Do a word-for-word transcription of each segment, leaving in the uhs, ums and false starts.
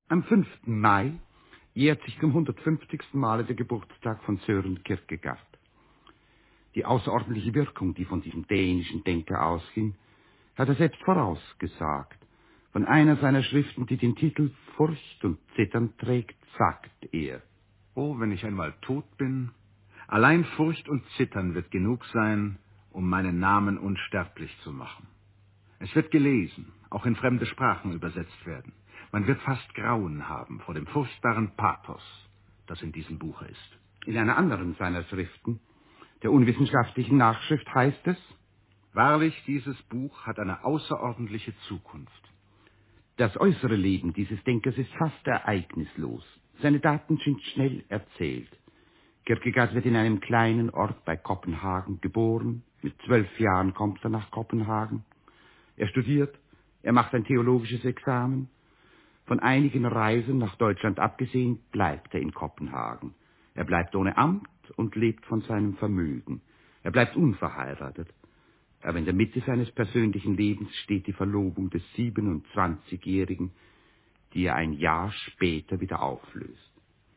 Am fünften Mai jährt sich zum hundertfünfzigsten Male der Geburtstag von Søren Kierkegaard. Die außerordentliche Wirkung, die von diesem dänischen Denker ausging, hat er selbst vorausgesagt. Von einer seiner Schriften, die den Titel Furcht und Zittern trägt, sagt er: Oh, wenn ich einmal tot bin, allein Furcht und Zittern wird genug sein, um meinen Namen unsterblich zu machen. Es wird gelesen, auch in fremde Sprachen übersetzt werden. Man wird fast Grauen haben vor dem furchtbaren Pathos, das in diesem Buche ist. In einer anderen seiner Schriften, der unwissenschaftlichen Nachschrift, heißt es: Wahrlich, dieses Buch hat eine außerordentliche Zukunft. Das äußere Leben dieses Denkers ist fast ereignislos. Seine Daten sind schnell erzählt. Kierkegaard wird in einem kleinen Ort bei Kopenhagen geboren. Mit zwölf Jahren kommt er nach Kopenhagen. Er studiert, er macht ein theologisches Examen. Von einigen Reisen nach Deutschland abgesehen, bleibt er in Kopenhagen. Er bleibt ohne Amt und lebt von seinem Vermögen. Er bleibt unverheiratet. Aber in der Mitte seines persönlichen Lebens steht die Verlobung des siebenundzwanzigjährigen, die er ein Jahr später wieder auflöst.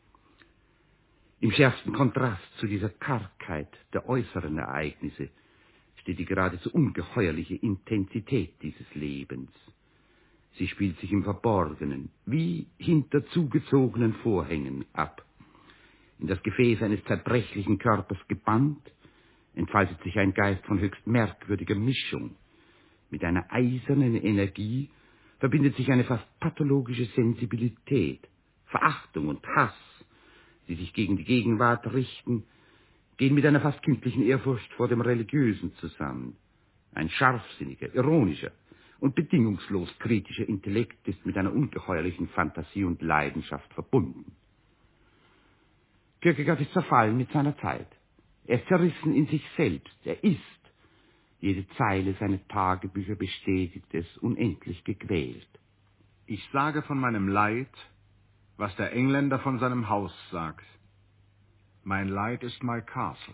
Im schärfsten Kontrast zu dieser Kargheit der äußeren Ereignisse steht die geradezu ungeheuerliche Intensität dieses Lebens. Sie spielt sich im Verborgenen, wie hinter zugezogenen Vorhängen ab. In das Gefäß eines zerbrechlichen Körpers gebannt, entfaltet sich ein Geist von höchst merkwürdiger Mischung. Mit einer eisernen Energie verbindet sich eine fast pathologische Sensibilität, Verachtung und Hass, die sich gegen die Gegenwart richten, gehen mit einer fast kindlichen Ehrfurcht vor dem Religiösen zusammen. Ein scharfsinniger, ironischer und bedingungslos kritischer Intellekt ist mit einer ungeheuerlichen Fantasie und Leidenschaft verbunden. Kierkegaard ist zerfallen mit seiner Zeit. Er ist zerrissen in sich selbst. Er ist. Jede Zeile seiner Tagebücher bestätigt es, unendlich gequält. Ich sage von meinem Leid, was der Engländer von seinem Haus sagt. Mein Leid ist my castle.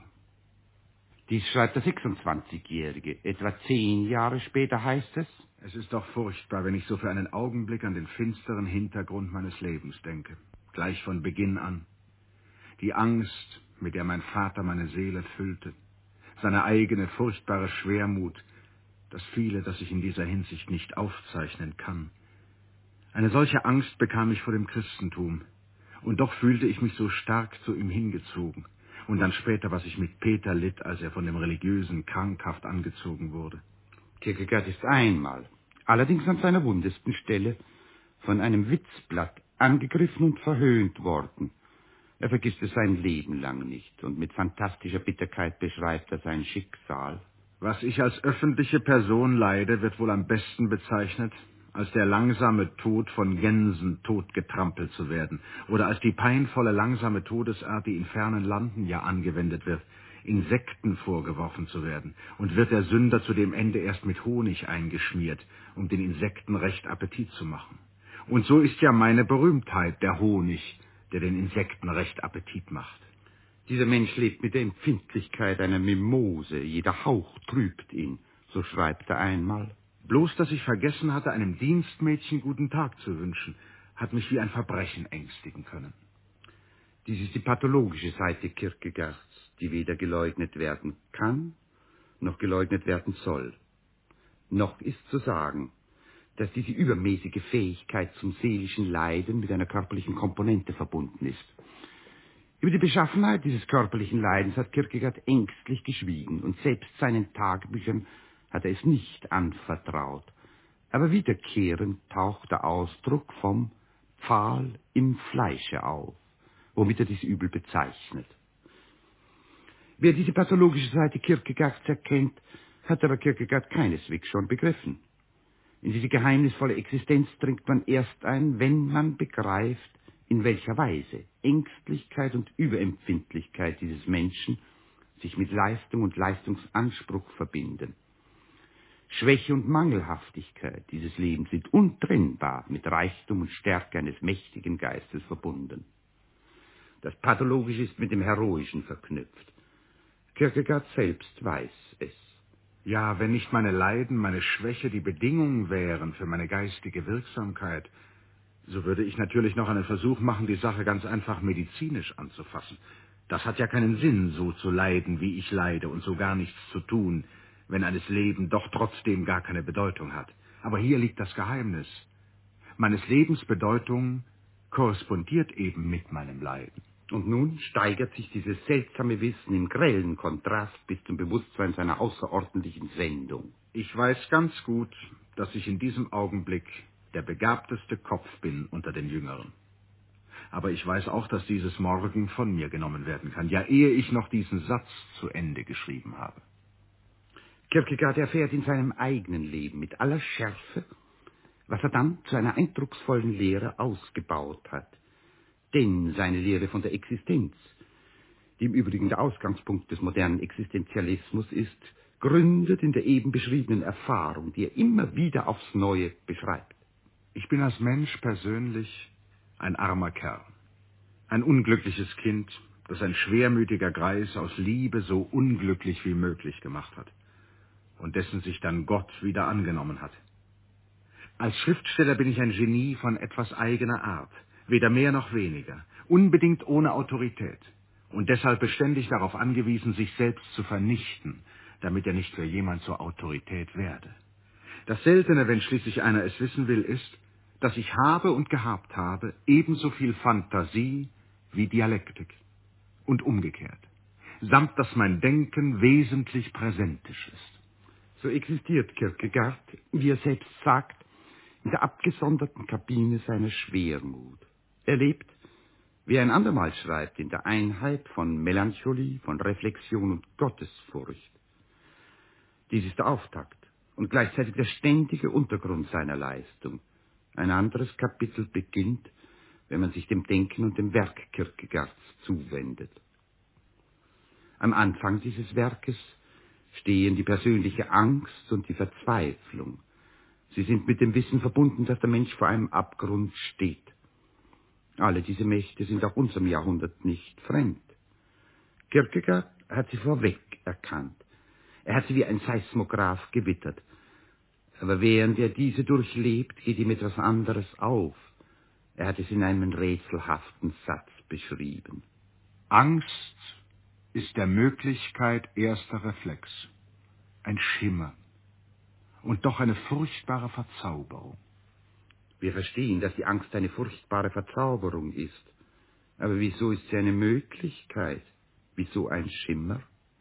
Dies schreibt der sechsundzwanzigjährige. Etwa zehn Jahre später heißt es: Es ist doch furchtbar, wenn ich so für einen Augenblick an den finsteren Hintergrund meines Lebens denke. Gleich von Beginn an. Die Angst, mit der mein Vater meine Seele füllte. Seine eigene furchtbare Schwermut. Das Viele, das ich in dieser Hinsicht nicht aufzeichnen kann. Eine solche Angst bekam ich vor dem Christentum. Und doch fühlte ich mich so stark zu ihm hingezogen. Und dann später, was ich mit Peter litt, als er von dem Religiösen krankhaft angezogen wurde. Kierkegaard ist einmal, allerdings an seiner wundesten Stelle, von einem Witzblatt angegriffen und verhöhnt worden. Er vergisst es sein Leben lang nicht, und mit fantastischer Bitterkeit beschreibt er sein Schicksal. Was ich als öffentliche Person leide, wird wohl am besten bezeichnet als der langsame Tod von Gänsen totgetrampelt zu werden oder als die peinvolle langsame Todesart, die in fernen Landen ja angewendet wird, Insekten vorgeworfen zu werden, und wird der Sünder zu dem Ende erst mit Honig eingeschmiert, um den Insekten recht Appetit zu machen. Und so ist ja meine Berühmtheit der Honig, der den Insekten recht Appetit macht. Dieser Mensch lebt mit der Empfindlichkeit einer Mimose, jeder Hauch trübt ihn, so schreibt er einmal. Bloß, dass ich vergessen hatte, einem Dienstmädchen guten Tag zu wünschen, hat mich wie ein Verbrechen ängstigen können. Dies ist die pathologische Seite Kierkegaards, die weder geleugnet werden kann, noch geleugnet werden soll. Noch ist zu sagen, dass diese übermäßige Fähigkeit zum seelischen Leiden mit einer körperlichen Komponente verbunden ist. Über die Beschaffenheit dieses körperlichen Leidens hat Kierkegaard ängstlich geschwiegen, und selbst seinen Tagebüchern hat er es nicht anvertraut. Aber wiederkehrend taucht der Ausdruck vom Pfahl im Fleische auf, womit er dies Übel bezeichnet. Wer diese pathologische Seite Kierkegaards erkennt, hat aber Kierkegaard keineswegs schon begriffen. In diese geheimnisvolle Existenz dringt man erst ein, wenn man begreift, in welcher Weise Ängstlichkeit und Überempfindlichkeit dieses Menschen sich mit Leistung und Leistungsanspruch verbinden. Schwäche und Mangelhaftigkeit dieses Lebens sind untrennbar mit Reichtum und Stärke eines mächtigen Geistes verbunden. Das Pathologische ist mit dem Heroischen verknüpft. Kierkegaard selbst weiß es. Ja, wenn nicht meine Leiden, meine Schwäche die Bedingungen wären für meine geistige Wirksamkeit, So würde ich natürlich noch einen Versuch machen, die Sache ganz einfach medizinisch anzufassen. Das hat ja keinen Sinn, so zu leiden, wie ich leide, und so gar nichts zu tun, wenn eines Leben doch trotzdem gar keine Bedeutung hat. Aber hier liegt das Geheimnis. Meines Lebens Bedeutung korrespondiert eben mit meinem Leiden. Und nun steigert sich dieses seltsame Wissen im grellen Kontrast bis zum Bewusstsein seiner außerordentlichen Sendung. Ich weiß ganz gut, dass ich in diesem Augenblick der begabteste Kopf bin unter den Jüngeren. Aber ich weiß auch, dass dieses morgen von mir genommen werden kann, ja ehe ich noch diesen Satz zu Ende geschrieben habe. Kierkegaard erfährt in seinem eigenen Leben mit aller Schärfe, was er dann zu einer eindrucksvollen Lehre ausgebaut hat. Denn seine Lehre von der Existenz, die im Übrigen der Ausgangspunkt des modernen Existenzialismus ist, gründet in der eben beschriebenen Erfahrung, die er immer wieder aufs Neue beschreibt. Ich bin als Mensch persönlich ein armer Kerl, ein unglückliches Kind, das ein schwermütiger Greis aus Liebe so unglücklich wie möglich gemacht hat und dessen sich dann Gott wieder angenommen hat. Als Schriftsteller bin ich ein Genie von etwas eigener Art, weder mehr noch weniger, unbedingt ohne Autorität und deshalb beständig darauf angewiesen, sich selbst zu vernichten, damit er nicht für jemand zur Autorität werde. Das Seltene, wenn schließlich einer es wissen will, ist, dass ich habe und gehabt habe ebenso viel Fantasie wie Dialektik und umgekehrt, samt dass mein Denken wesentlich präsentisch ist. So existiert Kierkegaard, wie er selbst sagt, in der abgesonderten Kabine seiner Schwermut. Er lebt, wie er ein andermal schreibt, in der Einheit von Melancholie, von Reflexion und Gottesfurcht. Dies ist der Auftakt und gleichzeitig der ständige Untergrund seiner Leistung. Ein anderes Kapitel beginnt, wenn man sich dem Denken und dem Werk Kierkegaards zuwendet. Am Anfang dieses Werkes stehen die persönliche Angst und die Verzweiflung. Sie sind mit dem Wissen verbunden, dass der Mensch vor einem Abgrund steht. Alle diese Mächte sind auch unserem Jahrhundert nicht fremd. Kierkegaard hat sie vorweg erkannt. Er hat sie wie ein Seismograph gewittert. Aber während er diese durchlebt, geht ihm etwas anderes auf. Er hat es in einem rätselhaften Satz beschrieben. Angst ist der Möglichkeit erster Reflex, ein Schimmer und doch eine furchtbare Verzauberung. Wir verstehen, dass die Angst eine furchtbare Verzauberung ist. Aber wieso ist sie eine Möglichkeit? Wieso ein Schimmer?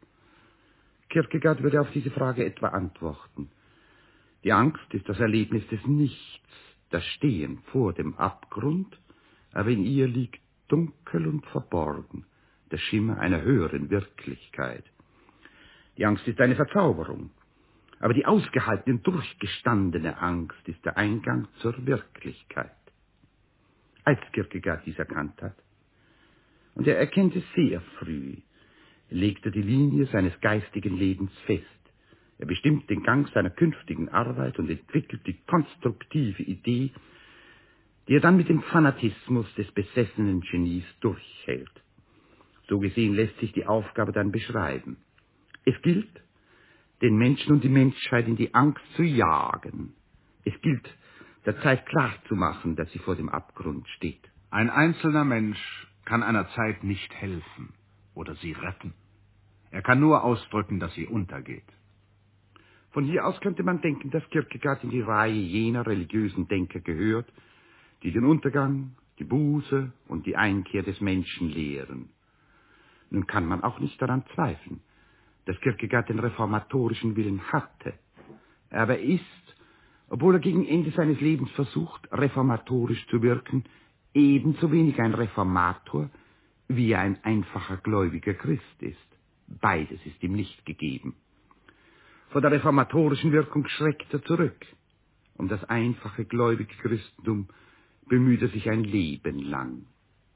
Kierkegaard würde auf diese Frage etwa antworten. Die Angst ist das Erlebnis des Nichts, das Stehen vor dem Abgrund, aber in ihr liegt dunkel und verborgen der Schimmer einer höheren Wirklichkeit. Die Angst ist eine Verzauberung, aber die ausgehaltene und durchgestandene Angst ist der Eingang zur Wirklichkeit. Als Kierkegaard dies erkannt hat, und er erkennt es sehr früh, legt er die Linie seines geistigen Lebens fest. Er bestimmt den Gang seiner künftigen Arbeit und entwickelt die konstruktive Idee, die er dann mit dem Fanatismus des besessenen Genies durchhält. So gesehen lässt sich die Aufgabe dann beschreiben. Es gilt, den Menschen und die Menschheit in die Angst zu jagen. Es gilt, der Zeit klarzumachen, dass sie vor dem Abgrund steht. Ein einzelner Mensch kann einer Zeit nicht helfen oder sie retten. Er kann nur ausdrücken, dass sie untergeht. Von hier aus könnte man denken, dass Kierkegaard in die Reihe jener religiösen Denker gehört, die den Untergang, die Buße und die Einkehr des Menschen lehren. Nun kann man auch nicht daran zweifeln, dass Kierkegaard den reformatorischen Willen hatte. Aber er ist, obwohl er gegen Ende seines Lebens versucht, reformatorisch zu wirken, ebenso wenig ein Reformator, wie er ein einfacher gläubiger Christ ist. Beides ist ihm nicht gegeben. Vor der reformatorischen Wirkung schreckt er zurück. Um das einfache gläubige Christentum bemüht er sich ein Leben lang.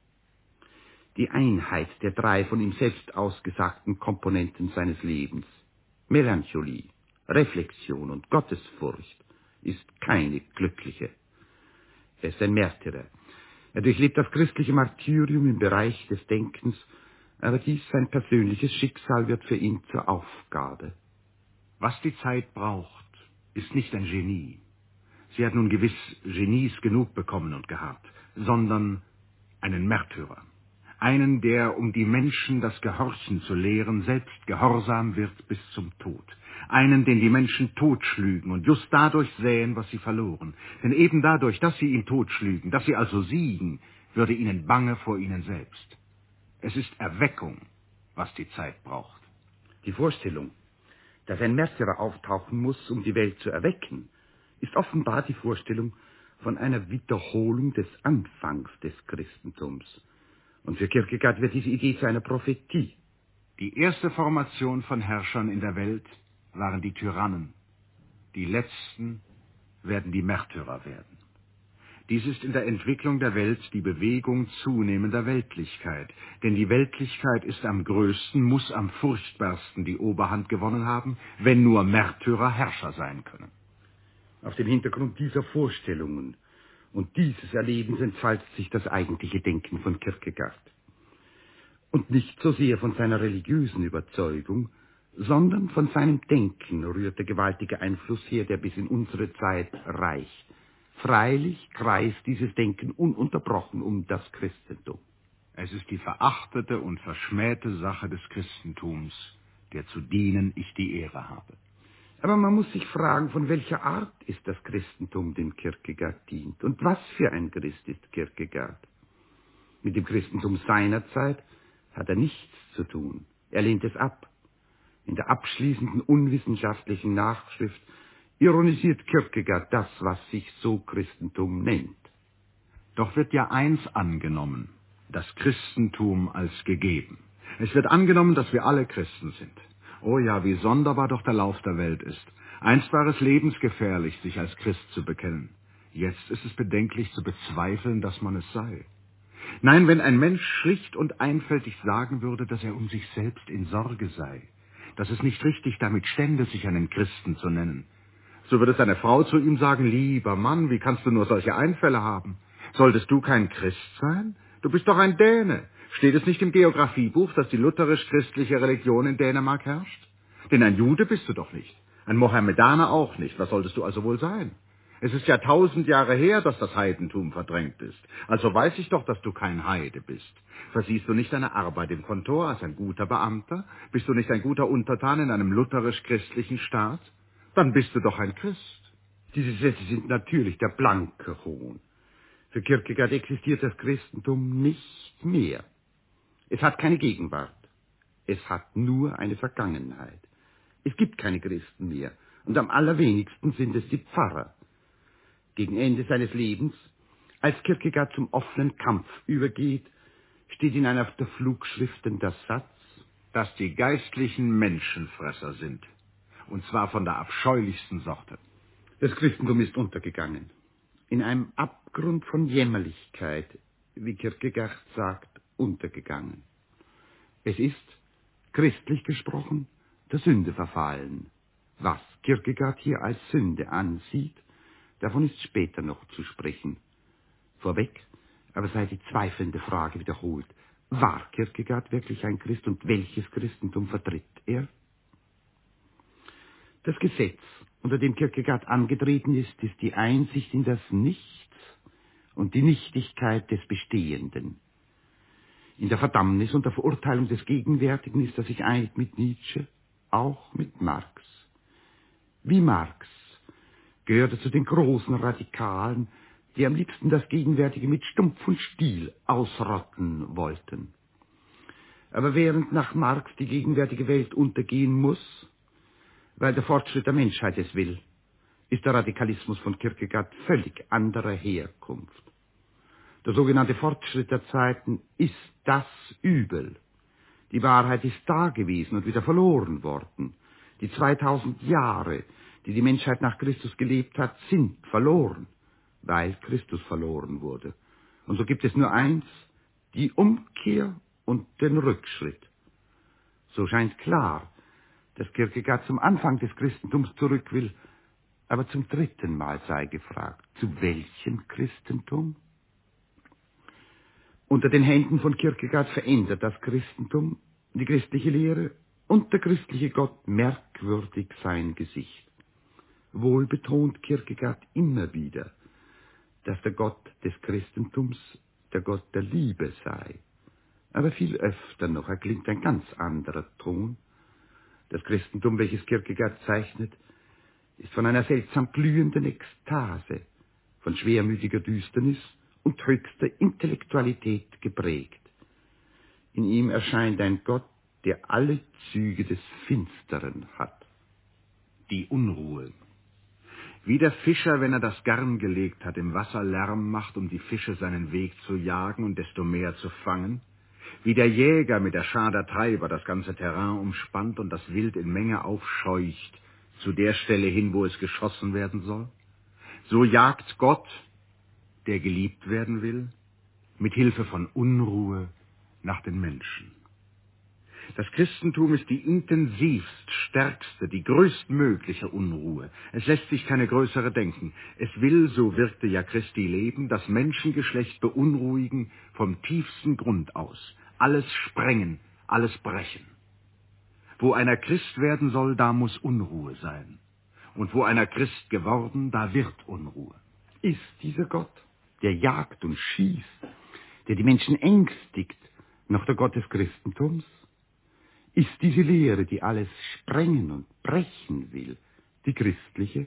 Die Einheit der drei von ihm selbst ausgesagten Komponenten seines Lebens, Melancholie, Reflexion und Gottesfurcht, ist keine glückliche. Er ist ein Märtyrer. Er durchlebt das christliche Martyrium im Bereich des Denkens, aber dies sein persönliches Schicksal wird für ihn zur Aufgabe. Was die Zeit braucht, ist nicht ein Genie. sie hat nun gewiss Genies genug bekommen und gehabt, sondern einen Märtyrer. Einen, der, um die Menschen das Gehorchen zu lehren, selbst gehorsam wird bis zum Tod. Einen, den die Menschen totschlügen und just dadurch sähen, was sie verloren. Denn eben dadurch, dass sie ihn totschlügen, dass sie also siegen, würde ihnen bange vor ihnen selbst. Es ist Erweckung, was die Zeit braucht. Die Vorstellung, dass ein Märtyrer auftauchen muss, um die Welt zu erwecken, ist offenbar die Vorstellung von einer Wiederholung des Anfangs des Christentums. Und für Kierkegaard wird diese Idee zu einer Prophetie. Die erste Formation von Herrschern in der Welt waren die Tyrannen. Die letzten werden die Märtyrer werden. Dies ist in der Entwicklung der Welt die Bewegung zunehmender Weltlichkeit. Denn die Weltlichkeit ist am größten, muss am furchtbarsten die Oberhand gewonnen haben, wenn nur Märtyrer Herrscher sein können. Auf dem Hintergrund dieser Vorstellungen und dieses Erlebens entfaltet sich das eigentliche Denken von Kierkegaard. Und nicht so sehr von seiner religiösen Überzeugung, sondern von seinem Denken rührt der gewaltige Einfluss her, der bis in unsere Zeit reicht. Freilich kreist dieses Denken ununterbrochen um das Christentum. Es ist die verachtete und verschmähte Sache des Christentums, der zu dienen ich die Ehre habe. Aber man muss sich fragen, von welcher Art ist das Christentum, dem Kierkegaard dient? Und was für ein Christ ist Kierkegaard? Mit dem Christentum seiner Zeit hat er nichts zu tun. Er lehnt es ab. In der abschließenden unwissenschaftlichen Nachschrift ironisiert Kierkegaard das, was sich so Christentum nennt. Doch wird ja eins angenommen, das Christentum als gegeben. Es wird angenommen, dass wir alle Christen sind. Oh ja, wie sonderbar doch der Lauf der Welt ist. Einst war es lebensgefährlich, sich als Christ zu bekennen. Jetzt ist es bedenklich zu bezweifeln, dass man es sei. Nein, wenn ein Mensch schlicht und einfältig sagen würde, dass er um sich selbst in Sorge sei, dass es nicht richtig damit stände, sich einen Christen zu nennen, so würde seine Frau zu ihm sagen, lieber Mann, wie kannst du nur solche Einfälle haben? Solltest du kein Christ sein? Du bist doch ein Däne. Steht es nicht im Geografiebuch, dass die lutherisch-christliche Religion in Dänemark herrscht? Denn ein Jude bist du doch nicht. Ein Mohammedaner auch nicht. Was solltest du also wohl sein? Es ist ja tausend Jahre her, dass das Heidentum verdrängt ist. Also weiß ich doch, dass du kein Heide bist. Versiehst du nicht deine Arbeit im Kontor als ein guter Beamter? Bist du nicht ein guter Untertan in einem lutherisch-christlichen Staat? Dann bist du doch ein Christ. Diese Sätze sind natürlich der blanke Hohn. Für Kierkegaard existiert das Christentum nicht mehr. Es hat keine Gegenwart. Es hat nur eine Vergangenheit. Es gibt keine Christen mehr. Und am allerwenigsten sind es die Pfarrer. Gegen Ende seines Lebens, als Kierkegaard zum offenen Kampf übergeht, steht in einer der Flugschriften der Satz, dass die Geistlichen Menschenfresser sind. Und zwar von der abscheulichsten Sorte. Das Christentum ist untergegangen. In einem Abgrund von Jämmerlichkeit, wie Kierkegaard sagt, untergegangen. Es ist, christlich gesprochen, der Sünde verfallen. Was Kierkegaard hier als Sünde ansieht, davon ist später noch zu sprechen. Vorweg aber sei die zweifelnde Frage wiederholt. War Kierkegaard wirklich ein Christ und welches Christentum vertritt er? Das Gesetz, unter dem Kierkegaard angetreten ist, ist die Einsicht in das Nichts und die Nichtigkeit des Bestehenden. In der Verdammnis und der Verurteilung des Gegenwärtigen ist er sich einig mit Nietzsche, auch mit Marx. Wie Marx gehört er zu den großen Radikalen, die am liebsten das Gegenwärtige mit Stumpf und Stiel ausrotten wollten. Aber während nach Marx die gegenwärtige Welt untergehen muss, weil der Fortschritt der Menschheit es will, ist der Radikalismus von Kierkegaard völlig anderer Herkunft. Der sogenannte Fortschritt der Zeiten ist das Übel. Die Wahrheit ist da gewesen und wieder verloren worden. Die zweitausend Jahre, die die Menschheit nach Christus gelebt hat, sind verloren, weil Christus verloren wurde. Und so gibt es nur eins, die Umkehr und den Rückschritt. So scheint klar, dass Kierkegaard zum Anfang des Christentums zurück will, aber zum dritten Mal sei gefragt, zu welchem Christentum? Unter den Händen von Kierkegaard verändert das Christentum, die christliche Lehre und der christliche Gott merkwürdig sein Gesicht. Wohl betont Kierkegaard immer wieder, dass der Gott des Christentums der Gott der Liebe sei. Aber viel öfter noch erklingt ein ganz anderer Ton. Das Christentum, welches Kierkegaard zeichnet, ist von einer seltsam glühenden Ekstase, von schwermütiger Düsternis und höchster Intellektualität geprägt. In ihm erscheint ein Gott, der alle Züge des Finsteren hat. Die Unruhe. Wie der Fischer, wenn er das Garn gelegt hat, im Wasser Lärm macht, um die Fische seinen Weg zu jagen und desto mehr zu fangen, wie der Jäger mit der Schar der Treiber das ganze Terrain umspannt und das Wild in Menge aufscheucht, zu der Stelle hin, wo es geschossen werden soll, so jagt Gott, der geliebt werden will, mit Hilfe von Unruhe nach den Menschen. Das Christentum ist die intensivst, stärkste, die größtmögliche Unruhe. Es lässt sich keine größere denken. Es will, so wirkte ja Christi Leben, das Menschengeschlecht beunruhigen vom tiefsten Grund aus. Alles sprengen, alles brechen. Wo einer Christ werden soll, da muss Unruhe sein. Und wo einer Christ geworden, da wird Unruhe. Ist dieser Gott, der jagt und schießt, der die Menschen ängstigt, noch der Gott des Christentums? Ist diese Lehre, die alles sprengen und brechen will, die christliche?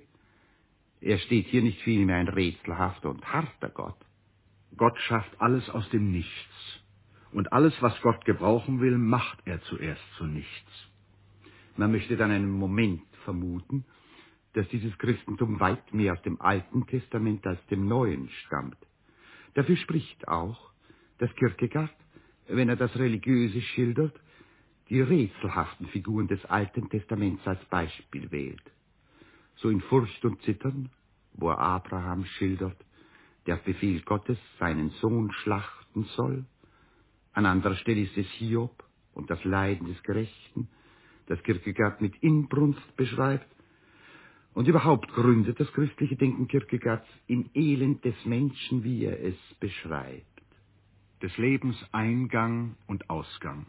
Er steht hier nicht vielmehr ein rätselhafter und harter Gott. Gott schafft alles aus dem Nichts. Und alles, was Gott gebrauchen will, macht er zuerst zu nichts. Man möchte dann einen Moment vermuten, dass dieses Christentum weit mehr aus dem Alten Testament als dem Neuen stammt. Dafür spricht auch, dass Kierkegaard, wenn er das Religiöse schildert, die rätselhaften Figuren des Alten Testaments als Beispiel wählt. So in Furcht und Zittern, wo er Abraham schildert, der auf Befehl Gottes seinen Sohn schlachten soll. An anderer Stelle ist es Hiob und das Leiden des Gerechten, das Kierkegaard mit Inbrunst beschreibt. Und überhaupt gründet das christliche Denken Kierkegaards im Elend des Menschen, wie er es beschreibt. Des Lebens Eingang und Ausgang.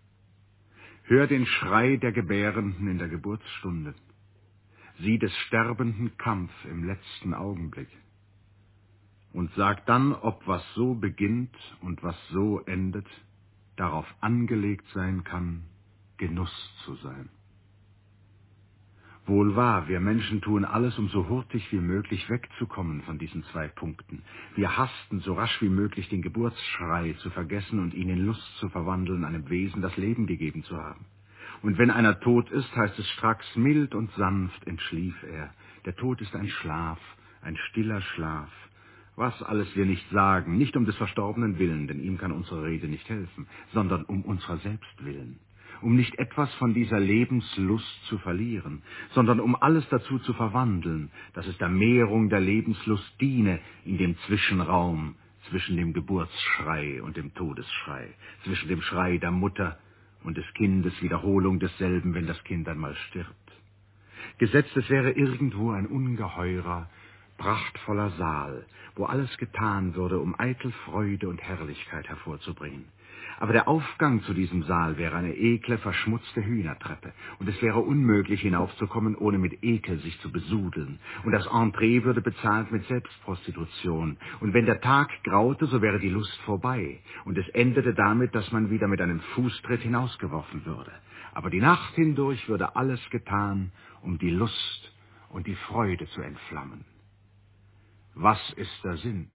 Hör den Schrei der Gebärenden in der Geburtsstunde. Sieh des Sterbenden Kampf im letzten Augenblick. Und sag dann, ob was so beginnt und was so endet, darauf angelegt sein kann, Genuss zu sein. Wohl wahr, wir Menschen tun alles, um so hurtig wie möglich wegzukommen von diesen zwei Punkten. Wir hasten, so rasch wie möglich den Geburtsschrei zu vergessen und ihn in Lust zu verwandeln, einem Wesen das Leben gegeben zu haben. Und wenn einer tot ist, heißt es stracks, mild und sanft entschlief er. Der Tod ist ein Schlaf, ein stiller Schlaf. Was alles wir nicht sagen, nicht um des Verstorbenen willen, denn ihm kann unsere Rede nicht helfen, sondern um unserer selbst willen. Um nicht etwas von dieser Lebenslust zu verlieren, sondern um alles dazu zu verwandeln, dass es der Mehrung der Lebenslust diene in dem Zwischenraum zwischen dem Geburtsschrei und dem Todesschrei, zwischen dem Schrei der Mutter und des Kindes, Wiederholung desselben, wenn das Kind einmal stirbt. Gesetzt, es wäre irgendwo ein ungeheurer, prachtvoller Saal, wo alles getan würde, um eitel Freude und Herrlichkeit hervorzubringen. Aber der Aufgang zu diesem Saal wäre eine ekle, verschmutzte Hühnertreppe, und es wäre unmöglich hinaufzukommen, ohne mit Ekel sich zu besudeln, und das Entree würde bezahlt mit Selbstprostitution, und wenn der Tag graute, so wäre die Lust vorbei, und es endete damit, dass man wieder mit einem Fußtritt hinausgeworfen würde. Aber die Nacht hindurch würde alles getan, um die Lust und die Freude zu entflammen. Was ist der Sinn?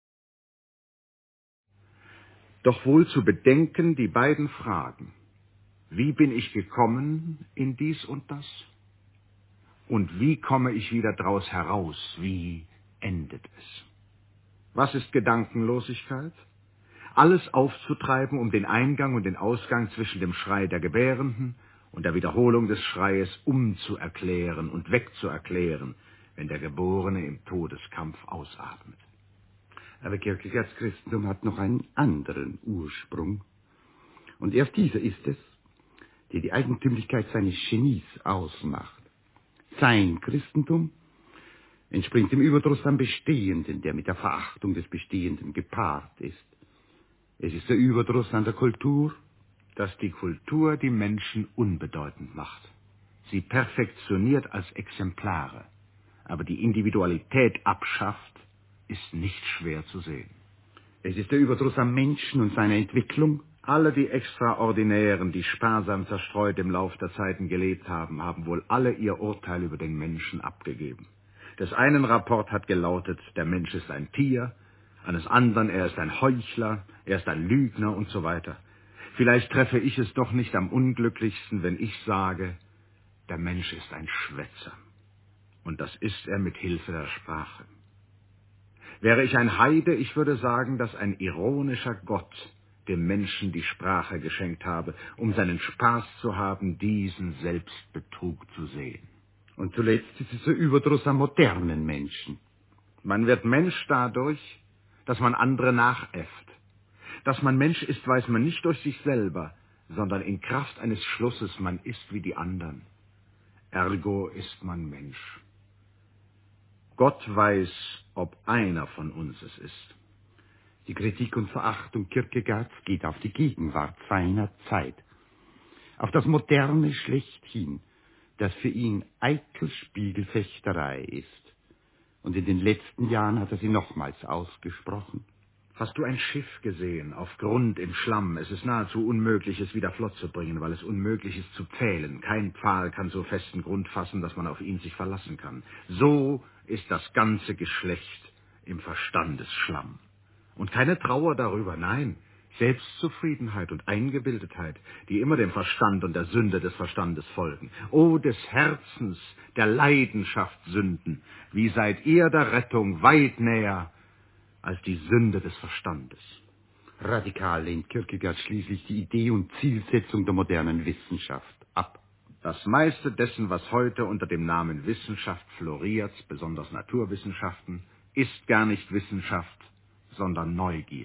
Doch wohl zu bedenken die beiden Fragen. Wie bin ich gekommen in dies und das? Und wie komme ich wieder draus heraus? Wie endet es? Was ist Gedankenlosigkeit? Alles aufzutreiben, um den Eingang und den Ausgang zwischen dem Schrei der Gebärenden und der Wiederholung des Schreies umzuerklären und wegzuerklären, wenn der Geborene im Todeskampf ausatmet. Aber Kierkegaards Christentum hat noch einen anderen Ursprung. Und erst dieser ist es, der die Eigentümlichkeit seines Genies ausmacht. Sein Christentum entspringt dem Überdruss am Bestehenden, der mit der Verachtung des Bestehenden gepaart ist. Es ist der Überdruss an der Kultur, dass die Kultur die Menschen unbedeutend macht, sie perfektioniert als Exemplare, aber die Individualität abschafft, ist nicht schwer zu sehen. Es ist der Überdruss am Menschen und seiner Entwicklung. Alle die Extraordinären, die sparsam zerstreut im Lauf der Zeiten gelebt haben, haben wohl alle ihr Urteil über den Menschen abgegeben. Des einen Rapport hat gelautet, der Mensch ist ein Tier, eines anderen, er ist ein Heuchler, er ist ein Lügner und so weiter. Vielleicht treffe ich es doch nicht am unglücklichsten, wenn ich sage, der Mensch ist ein Schwätzer. Und das ist er mit Hilfe der Sprache. Wäre ich ein Heide, ich würde sagen, dass ein ironischer Gott dem Menschen die Sprache geschenkt habe, um seinen Spaß zu haben, diesen Selbstbetrug zu sehen. Und zuletzt ist es der Überdruss am modernen Menschen. Man wird Mensch dadurch, dass man andere nachäfft. Dass man Mensch ist, weiß man nicht durch sich selber, sondern in Kraft eines Schlusses, man ist wie die anderen. Ergo ist man Mensch. Gott weiß, ob einer von uns es ist. Die Kritik und Verachtung Kierkegaards geht auf die Gegenwart seiner Zeit, auf das Moderne schlechthin, das für ihn eitel Spiegelfechterei ist. Und in den letzten Jahren hat er sie nochmals ausgesprochen. Hast du ein Schiff gesehen, auf Grund im Schlamm? Es ist nahezu unmöglich, es wieder flott zu bringen, weil es unmöglich ist zu pfählen. Kein Pfahl kann so festen Grund fassen, dass man auf ihn sich verlassen kann. So ist das ganze Geschlecht im Verstandesschlamm. Und keine Trauer darüber, nein, Selbstzufriedenheit und Eingebildetheit, die immer dem Verstand und der Sünde des Verstandes folgen. O des Herzens, der Leidenschaft Sünden, wie seid ihr der Rettung weit näher als die Sünde des Verstandes. Radikal lehnt Kierkegaard schließlich die Idee und Zielsetzung der modernen Wissenschaft ab. Das meiste dessen, was heute unter dem Namen Wissenschaft floriert, besonders Naturwissenschaften, ist gar nicht Wissenschaft, sondern Neugier.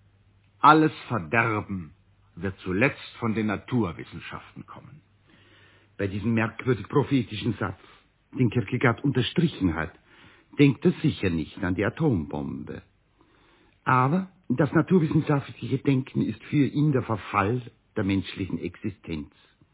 Alles Verderben wird zuletzt von den Naturwissenschaften kommen. Bei diesem merkwürdig prophetischen Satz, den Kierkegaard unterstrichen hat, denkt er sicher nicht an die Atombombe. Aber das naturwissenschaftliche Denken ist für ihn der Verfall der menschlichen Existenz.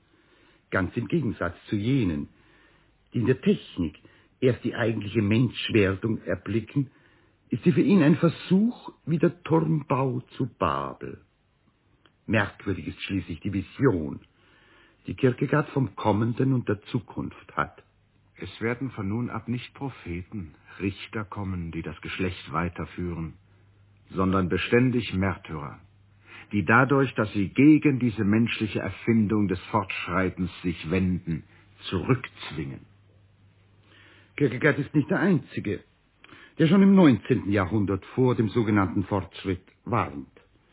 Ganz im Gegensatz zu jenen, die in der Technik erst die eigentliche Menschwerdung erblicken, ist sie für ihn ein Versuch wie der Turmbau zu Babel. Merkwürdig ist schließlich die Vision, die Kierkegaard vom Kommenden und der Zukunft hat. Es werden von nun ab nicht Propheten, Richter kommen, die das Geschlecht weiterführen, sondern beständig Märtyrer, die dadurch, dass sie gegen diese menschliche Erfindung des Fortschreitens sich wenden, zurückzwingen. Kierkegaard ist nicht der Einzige, der schon im neunzehnten Jahrhundert vor dem sogenannten Fortschritt warnt.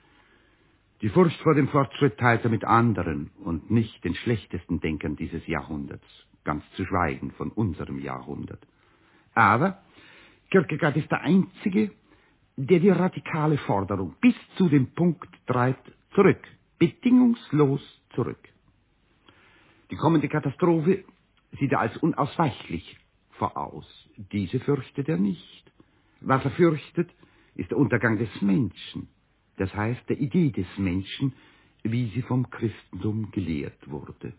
Die Furcht vor dem Fortschritt teilt er mit anderen und nicht den schlechtesten Denkern dieses Jahrhunderts, ganz zu schweigen von unserem Jahrhundert. Aber Kierkegaard ist der Einzige, der die radikale Forderung bis zu dem Punkt treibt, zurück, bedingungslos zurück. Die kommende Katastrophe sieht er als unausweichlich voraus. Diese fürchtet er nicht. Was er fürchtet, ist der Untergang des Menschen, das heißt der Idee des Menschen, wie sie vom Christentum gelehrt wurde.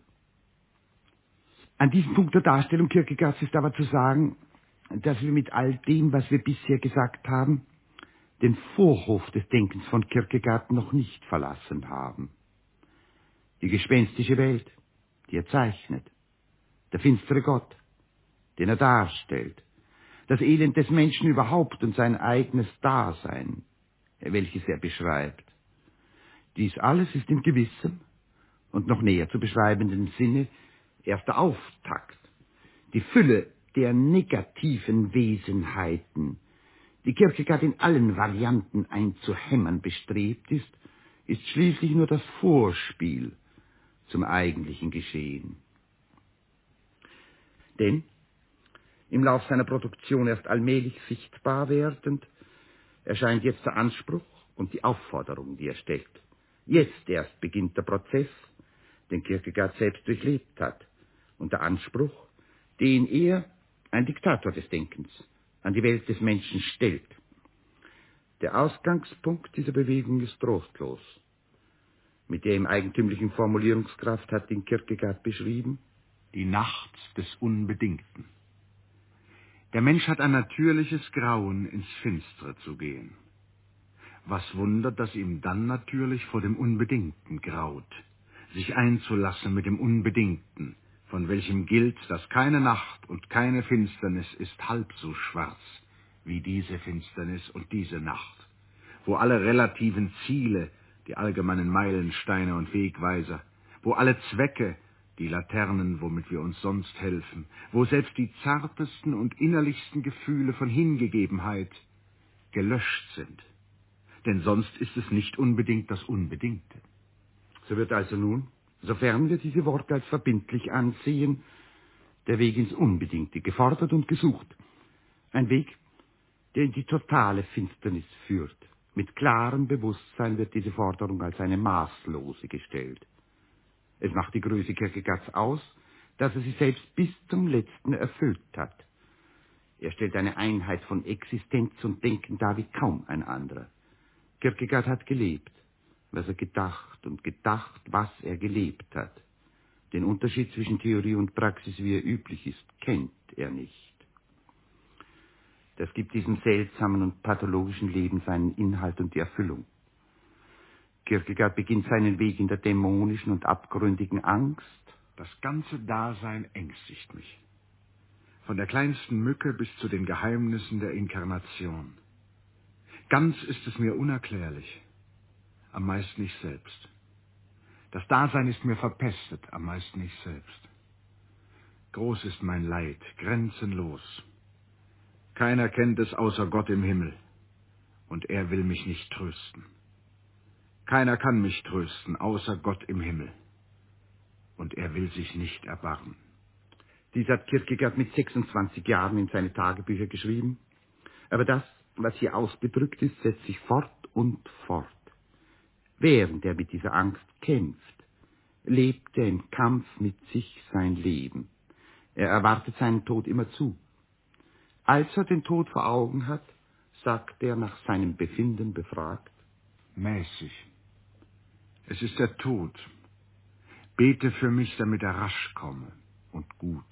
An diesem Punkt der Darstellung Kierkegaards ist aber zu sagen, dass wir mit all dem, was wir bisher gesagt haben, den Vorhof des Denkens von Kierkegaard noch nicht verlassen haben. Die gespenstische Welt, die er zeichnet, der finstere Gott, den er darstellt, das Elend des Menschen überhaupt und sein eigenes Dasein, welches er beschreibt. Dies alles ist in gewissem und noch näher zu beschreibenden Sinne erst der Auftakt, die Fülle der negativen Wesenheiten, die Kierkegaard in allen Varianten einzuhämmern bestrebt ist, ist schließlich nur das Vorspiel zum eigentlichen Geschehen. Denn, im Lauf seiner Produktion erst allmählich sichtbar werdend, erscheint jetzt der Anspruch und die Aufforderung, die er stellt. Jetzt erst beginnt der Prozess, den Kierkegaard selbst durchlebt hat, und der Anspruch, den er, ein Diktator des Denkens, an die Welt des Menschen stellt. Der Ausgangspunkt dieser Bewegung ist trostlos. Mit der ihm eigentümlichen Formulierungskraft hat ihn Kierkegaard beschrieben: Die Nacht des Unbedingten. Der Mensch hat ein natürliches Grauen, ins Finstere zu gehen. Was wundert, dass ihm dann natürlich vor dem Unbedingten graut, sich einzulassen mit dem Unbedingten, von welchem gilt, dass keine Nacht und keine Finsternis ist halb so schwarz wie diese Finsternis und diese Nacht, wo alle relativen Ziele, die allgemeinen Meilensteine und Wegweiser, wo alle Zwecke, die Laternen, womit wir uns sonst helfen, wo selbst die zartesten und innerlichsten Gefühle von Hingegebenheit gelöscht sind. Denn sonst ist es nicht unbedingt das Unbedingte. So wird also nun, sofern wir diese Worte als verbindlich ansehen, der Weg ins Unbedingte gefordert und gesucht. Ein Weg, der in die totale Finsternis führt. Mit klarem Bewusstsein wird diese Forderung als eine maßlose gestellt. Es macht die Größe Kierkegaards aus, dass er sie selbst bis zum Letzten erfüllt hat. Er stellt eine Einheit von Existenz und Denken dar wie kaum ein anderer. Kierkegaard hat gelebt, was er gedacht und gedacht, was er gelebt hat. Den Unterschied zwischen Theorie und Praxis, wie er üblich ist, kennt er nicht. Das gibt diesem seltsamen und pathologischen Leben seinen Inhalt und die Erfüllung. Kierkegaard beginnt seinen Weg in der dämonischen und abgründigen Angst. Das ganze Dasein ängstigt mich. Von der kleinsten Mücke bis zu den Geheimnissen der Inkarnation. Ganz ist es mir unerklärlich, am meisten ich selbst. Das Dasein ist mir verpestet, am meisten ich selbst. Groß ist mein Leid, grenzenlos. Keiner kennt es außer Gott im Himmel, und er will mich nicht trösten. Keiner kann mich trösten, außer Gott im Himmel, und er will sich nicht erbarmen. Dies hat Kierkegaard mit sechsundzwanzig Jahren in seine Tagebücher geschrieben. Aber das, was hier ausgedrückt ist, setzt sich fort und fort. Während er mit dieser Angst kämpft, lebt er im Kampf mit sich sein Leben. Er erwartet seinen Tod immerzu. Als er den Tod vor Augen hat, sagt er nach seinem Befinden befragt: Mäßig. Es ist der Tod. Bete für mich, damit er rasch komme und gut.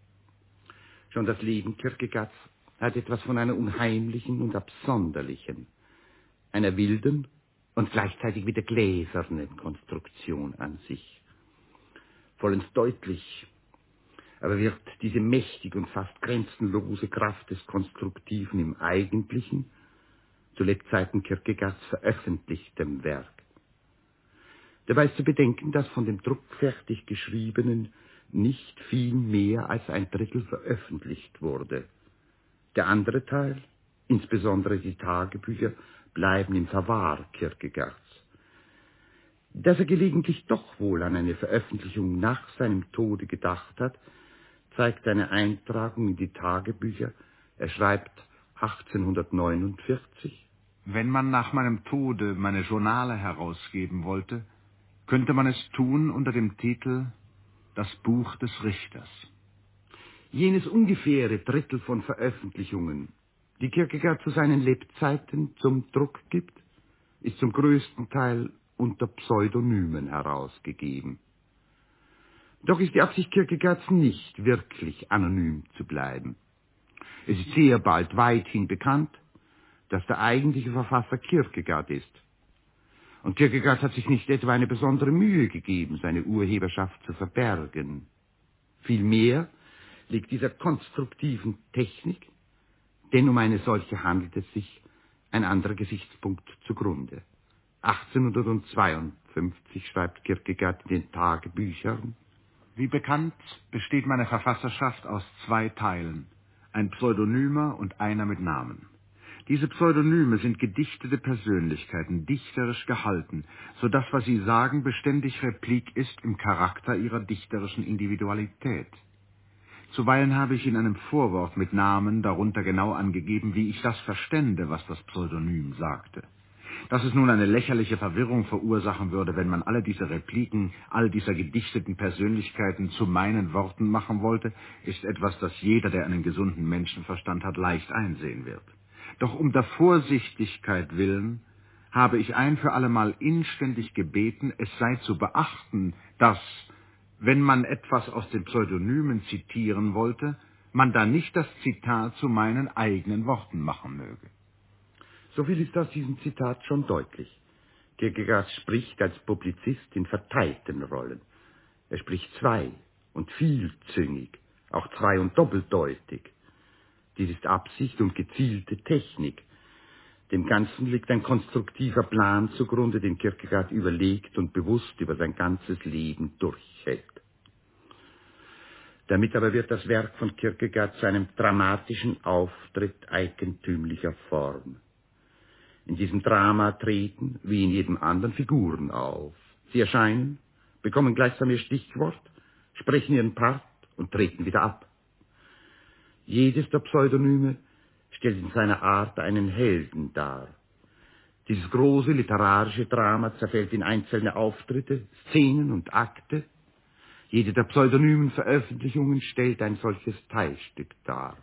Schon das Leben Kierkegaards hat etwas von einer unheimlichen und absonderlichen, einer wilden und gleichzeitig wieder gläsernen Konstruktion an sich. Vollends deutlich aber wird diese mächtige und fast grenzenlose Kraft des Konstruktiven im Eigentlichen zu Lebzeiten Kierkegaards veröffentlichtem Werk. Dabei ist zu bedenken, dass von dem druckfertig Geschriebenen nicht viel mehr als ein Drittel veröffentlicht wurde. Der andere Teil, insbesondere die Tagebücher, bleiben im Verwahr Kierkegaards. Dass er gelegentlich doch wohl an eine Veröffentlichung nach seinem Tode gedacht hat, zeigt eine Eintragung in die Tagebücher. Er schreibt achtzehnhundertneunundvierzig: Wenn man nach meinem Tode meine Journale herausgeben wollte, könnte man es tun unter dem Titel Das Buch des Richters. Jenes ungefähre Drittel von Veröffentlichungen, die Kierkegaard zu seinen Lebzeiten zum Druck gibt, ist zum größten Teil unter Pseudonymen herausgegeben. Doch ist die Absicht Kierkegaards nicht, wirklich anonym zu bleiben. Es ist sehr bald weithin bekannt, dass der eigentliche Verfasser Kierkegaard ist. Und Kierkegaard hat sich nicht etwa eine besondere Mühe gegeben, seine Urheberschaft zu verbergen. Vielmehr liegt dieser konstruktiven Technik, denn um eine solche handelt es sich, ein anderer Gesichtspunkt zugrunde. achtzehnhundertzweiundfünfzig schreibt Kierkegaard in den Tagebüchern: Wie bekannt besteht meine Verfasserschaft aus zwei Teilen, ein Pseudonymer und einer mit Namen. Diese Pseudonyme sind gedichtete Persönlichkeiten, dichterisch gehalten, so dass, was sie sagen, beständig Replik ist im Charakter ihrer dichterischen Individualität. Zuweilen habe ich in einem Vorwort mit Namen darunter genau angegeben, wie ich das verstände, was das Pseudonym sagte. Dass es nun eine lächerliche Verwirrung verursachen würde, wenn man alle diese Repliken, all dieser gedichteten Persönlichkeiten zu meinen Worten machen wollte, ist etwas, das jeder, der einen gesunden Menschenverstand hat, leicht einsehen wird. Doch um der Vorsichtigkeit willen habe ich ein für allemal inständig gebeten, es sei zu beachten, dass, wenn man etwas aus den Pseudonymen zitieren wollte, man da nicht das Zitat zu meinen eigenen Worten machen möge. So viel ist aus diesem Zitat schon deutlich. Kierkegaard spricht als Publizist in verteilten Rollen. Er spricht zwei- und vielzüngig, auch zwei- und doppeldeutig. Dies ist Absicht und gezielte Technik. Dem Ganzen liegt ein konstruktiver Plan zugrunde, den Kierkegaard überlegt und bewusst über sein ganzes Leben durchhält. Damit aber wird das Werk von Kierkegaard zu einem dramatischen Auftritt eigentümlicher Form. In diesem Drama treten, wie in jedem anderen, Figuren auf. Sie erscheinen, bekommen gleichsam ihr Stichwort, sprechen ihren Part und treten wieder ab. Jedes der Pseudonyme stellt in seiner Art einen Helden dar. Dieses große literarische Drama zerfällt in einzelne Auftritte, Szenen und Akte. Jede der pseudonymen Veröffentlichungen stellt ein solches Teilstück dar.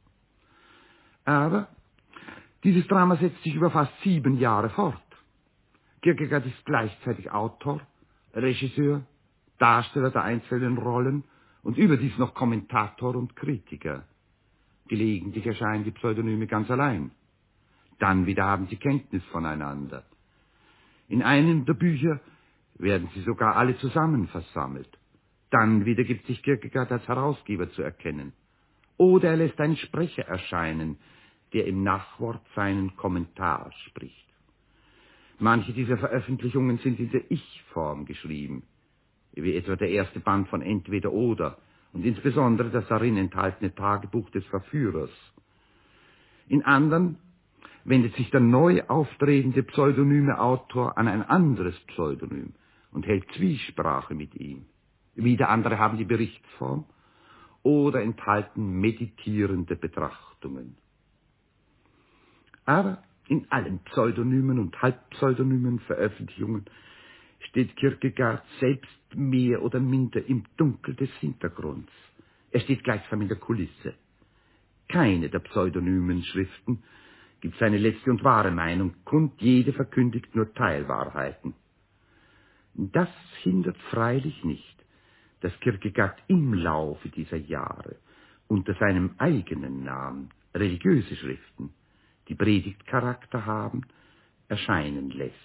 Aber dieses Drama setzt sich über fast sieben Jahre fort. Kierkegaard ist gleichzeitig Autor, Regisseur, Darsteller der einzelnen Rollen und überdies noch Kommentator und Kritiker. Gelegentlich erscheinen die Pseudonyme ganz allein. Dann wieder haben sie Kenntnis voneinander. In einem der Bücher werden sie sogar alle zusammen versammelt. Dann wieder gibt sich Kierkegaard als Herausgeber zu erkennen. Oder er lässt einen Sprecher erscheinen, der im Nachwort seinen Kommentar spricht. Manche dieser Veröffentlichungen sind in der Ich-Form geschrieben, wie etwa der erste Band von Entweder oder und insbesondere das darin enthaltene Tagebuch des Verführers. In anderen wendet sich der neu auftretende pseudonyme Autor an ein anderes Pseudonym und hält Zwiesprache mit ihm. Wieder andere haben die Berichtsform oder enthalten meditierende Betrachtungen. Aber in allen Pseudonymen und halbpseudonymen Veröffentlichungen steht Kierkegaard selbst mehr oder minder im Dunkel des Hintergrunds. Er steht gleichsam in der Kulisse. Keine der pseudonymen Schriften gibt seine letzte und wahre Meinung kund, jede verkündigt nur Teilwahrheiten. Das hindert freilich nicht, dass Kierkegaard im Laufe dieser Jahre unter seinem eigenen Namen religiöse Schriften, die Predigtcharakter haben, erscheinen lässt.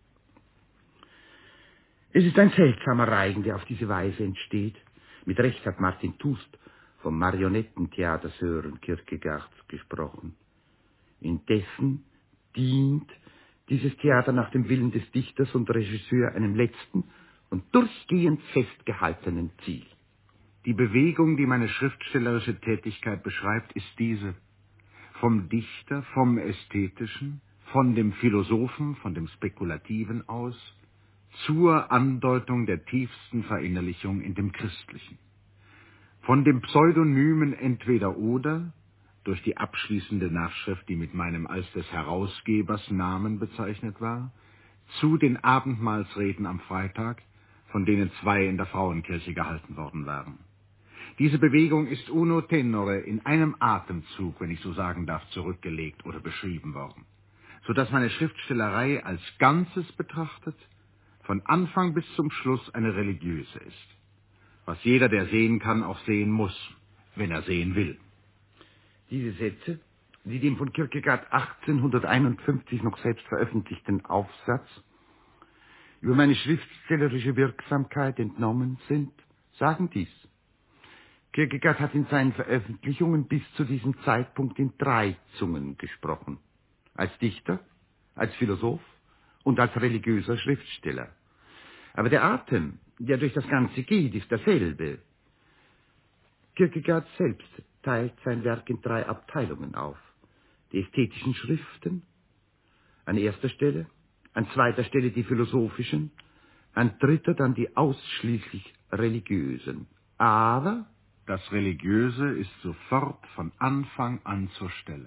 Es ist ein seltsamer Reigen, der auf diese Weise entsteht. Mit Recht hat Martin Tust vom Marionettentheater Sören Kierkegaards gesprochen. Indessen dient dieses Theater nach dem Willen des Dichters und Regisseur einem letzten und durchgehend festgehaltenen Ziel. Die Bewegung, die meine schriftstellerische Tätigkeit beschreibt, ist diese: Vom Dichter, vom Ästhetischen, von dem Philosophen, von dem Spekulativen aus, zur Andeutung der tiefsten Verinnerlichung in dem Christlichen. Von dem Pseudonymen Entweder-oder, durch die abschließende Nachschrift, die mit meinem als des Herausgebers Namen bezeichnet war, zu den Abendmahlsreden am Freitag, von denen zwei in der Frauenkirche gehalten worden waren. Diese Bewegung ist uno tenore in einem Atemzug, wenn ich so sagen darf, zurückgelegt oder beschrieben worden, so dass meine Schriftstellerei als Ganzes betrachtet von Anfang bis zum Schluss eine religiöse ist, was jeder, der sehen kann, auch sehen muss, wenn er sehen will. Diese Sätze, die dem von Kierkegaard achtzehnhunderteinundfünfzig noch selbst veröffentlichten Aufsatz über meine schriftstellerische Wirksamkeit entnommen sind, sagen dies. Kierkegaard hat in seinen Veröffentlichungen bis zu diesem Zeitpunkt in drei Zungen gesprochen. Als Dichter, als Philosoph und als religiöser Schriftsteller. Aber der Atem, der durch das Ganze geht, ist derselbe. Kierkegaard selbst teilt sein Werk in drei Abteilungen auf. Die ästhetischen Schriften, an erster Stelle, an zweiter Stelle die philosophischen, an dritter dann die ausschließlich religiösen. Aber das Religiöse ist sofort von Anfang an zur Stelle.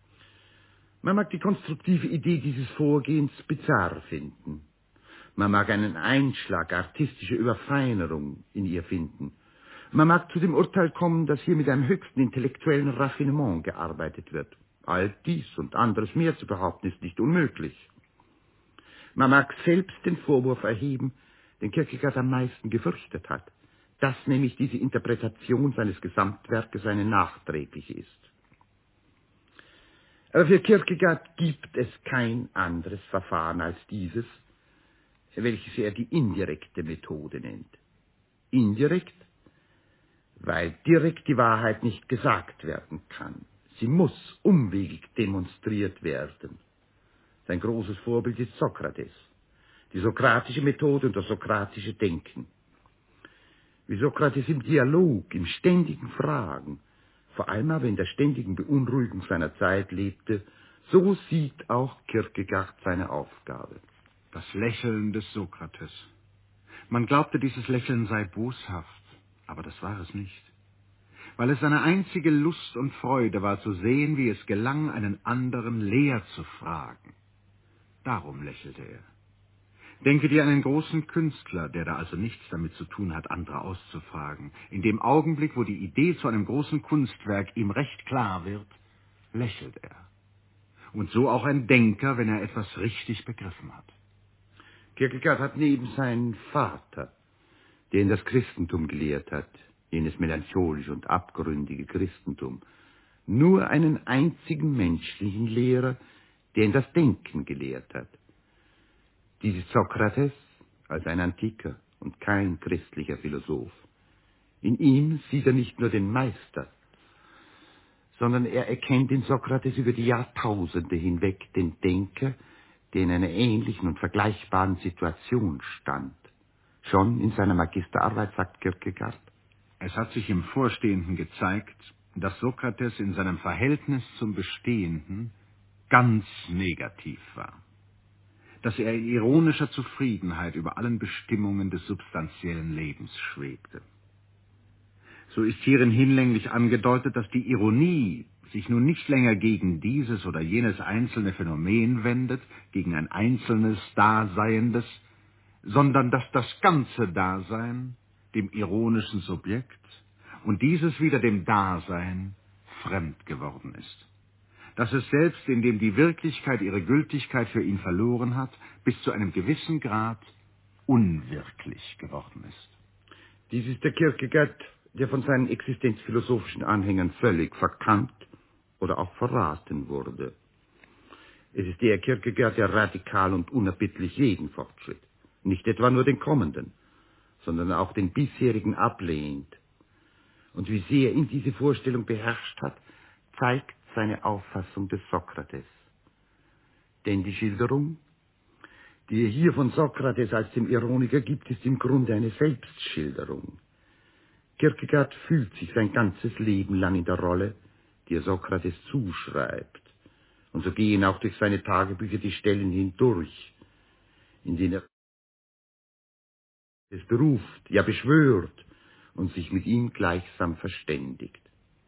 Man mag die konstruktive Idee dieses Vorgehens bizarr finden. Man mag einen Einschlag, artistische Überfeinerung in ihr finden. Man mag zu dem Urteil kommen, dass hier mit einem höchsten intellektuellen Raffinement gearbeitet wird. All dies und anderes mehr zu behaupten, ist nicht unmöglich. Man mag selbst den Vorwurf erheben, den Kierkegaard am meisten gefürchtet hat, dass nämlich diese Interpretation seines Gesamtwerkes eine nachträgliche ist. Aber für Kierkegaard gibt es kein anderes Verfahren als dieses, welches er die indirekte Methode nennt. Indirekt, weil direkt die Wahrheit nicht gesagt werden kann. Sie muss umwegig demonstriert werden. Sein großes Vorbild ist Sokrates, die sokratische Methode und das sokratische Denken. Wie Sokrates im Dialog, im ständigen Fragen, vor allem aber in der ständigen Beunruhigung seiner Zeit lebte, so sieht auch Kierkegaard seine Aufgabe. Das Lächeln des Sokrates. Man glaubte, dieses Lächeln sei boshaft, aber das war es nicht. Weil es seine einzige Lust und Freude war, zu sehen, wie es gelang, einen anderen leer zu fragen. Darum lächelte er. Denke dir an einen großen Künstler, der da also nichts damit zu tun hat, andere auszufragen. In dem Augenblick, wo die Idee zu einem großen Kunstwerk ihm recht klar wird, lächelt er. Und so auch ein Denker, wenn er etwas richtig begriffen hat. Kierkegaard hat neben seinem Vater, der ihn das Christentum gelehrt hat, jenes melancholische und abgründige Christentum, nur einen einzigen menschlichen Lehrer, der ihn das Denken gelehrt hat. Dies ist Sokrates als ein Antiker und kein christlicher Philosoph. In ihm sieht er nicht nur den Meister, sondern er erkennt in Sokrates über die Jahrtausende hinweg den Denker, der in einer ähnlichen und vergleichbaren Situation stand. Schon in seiner Magisterarbeit sagt Kierkegaard: Es hat sich im Vorstehenden gezeigt, dass Sokrates in seinem Verhältnis zum Bestehenden ganz negativ war. Dass er in ironischer Zufriedenheit über allen Bestimmungen des substanziellen Lebens schwebte. So ist hierin hinlänglich angedeutet, dass die Ironie sich nun nicht länger gegen dieses oder jenes einzelne Phänomen wendet, gegen ein einzelnes Daseiendes, sondern dass das ganze Dasein dem ironischen Subjekt und dieses wieder dem Dasein fremd geworden ist. Dass es selbst, indem die Wirklichkeit ihre Gültigkeit für ihn verloren hat, bis zu einem gewissen Grad unwirklich geworden ist. Dies ist der Kierkegaard, der von seinen existenzphilosophischen Anhängern völlig verkannt oder auch verraten wurde. Es ist der Kierkegaard, der radikal und unerbittlich jeden Fortschritt, nicht etwa nur den kommenden, sondern auch den bisherigen ablehnt. Und wie sehr ihn diese Vorstellung beherrscht hat, zeigt seine Auffassung des Sokrates. Denn die Schilderung, die er hier von Sokrates als dem Ironiker gibt, ist im Grunde eine Selbstschilderung. Kierkegaard fühlt sich sein ganzes Leben lang in der Rolle, die er Sokrates zuschreibt. Und so gehen auch durch seine Tagebücher die Stellen hindurch, in denen er es beruft, ja beschwört und sich mit ihm gleichsam verständigt.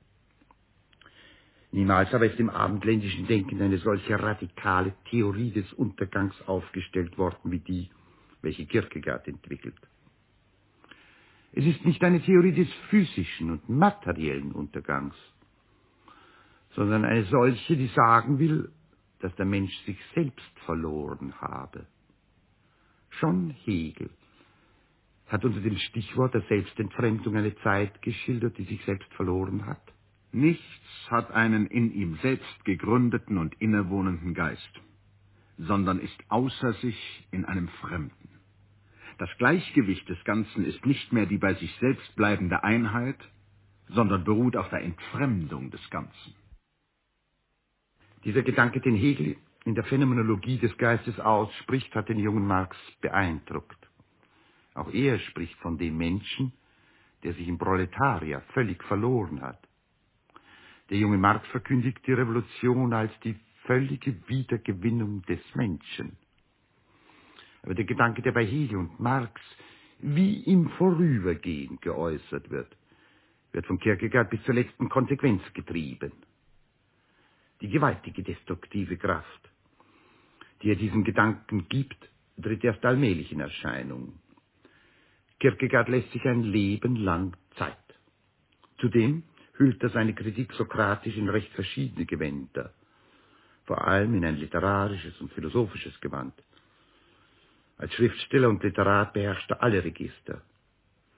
Niemals aber ist im abendländischen Denken eine solche radikale Theorie des Untergangs aufgestellt worden wie die, welche Kierkegaard entwickelt. Es ist nicht eine Theorie des physischen und materiellen Untergangs, sondern eine solche, die sagen will, dass der Mensch sich selbst verloren habe. Schon Hegel hat unter dem Stichwort der Selbstentfremdung eine Zeit geschildert, die sich selbst verloren hat. Nichts hat einen in ihm selbst gegründeten und innewohnenden Geist, sondern ist außer sich in einem Fremden. Das Gleichgewicht des Ganzen ist nicht mehr die bei sich selbst bleibende Einheit, sondern beruht auf der Entfremdung des Ganzen. Dieser Gedanke, den Hegel in der Phänomenologie des Geistes ausspricht, hat den jungen Marx beeindruckt. Auch er spricht von dem Menschen, der sich im Proletarier völlig verloren hat. Der junge Marx verkündigt die Revolution als die völlige Wiedergewinnung des Menschen. Aber der Gedanke, der bei Hegel und Marx wie im Vorübergehen geäußert wird, wird von Kierkegaard bis zur letzten Konsequenz getrieben. Die gewaltige destruktive Kraft, die er diesem Gedanken gibt, tritt erst allmählich in Erscheinung. Kierkegaard lässt sich ein Leben lang Zeit. Zudem hüllt er seine Kritik sokratisch in recht verschiedene Gewänder, vor allem in ein literarisches und philosophisches Gewand. Als Schriftsteller und Literat beherrscht er alle Register.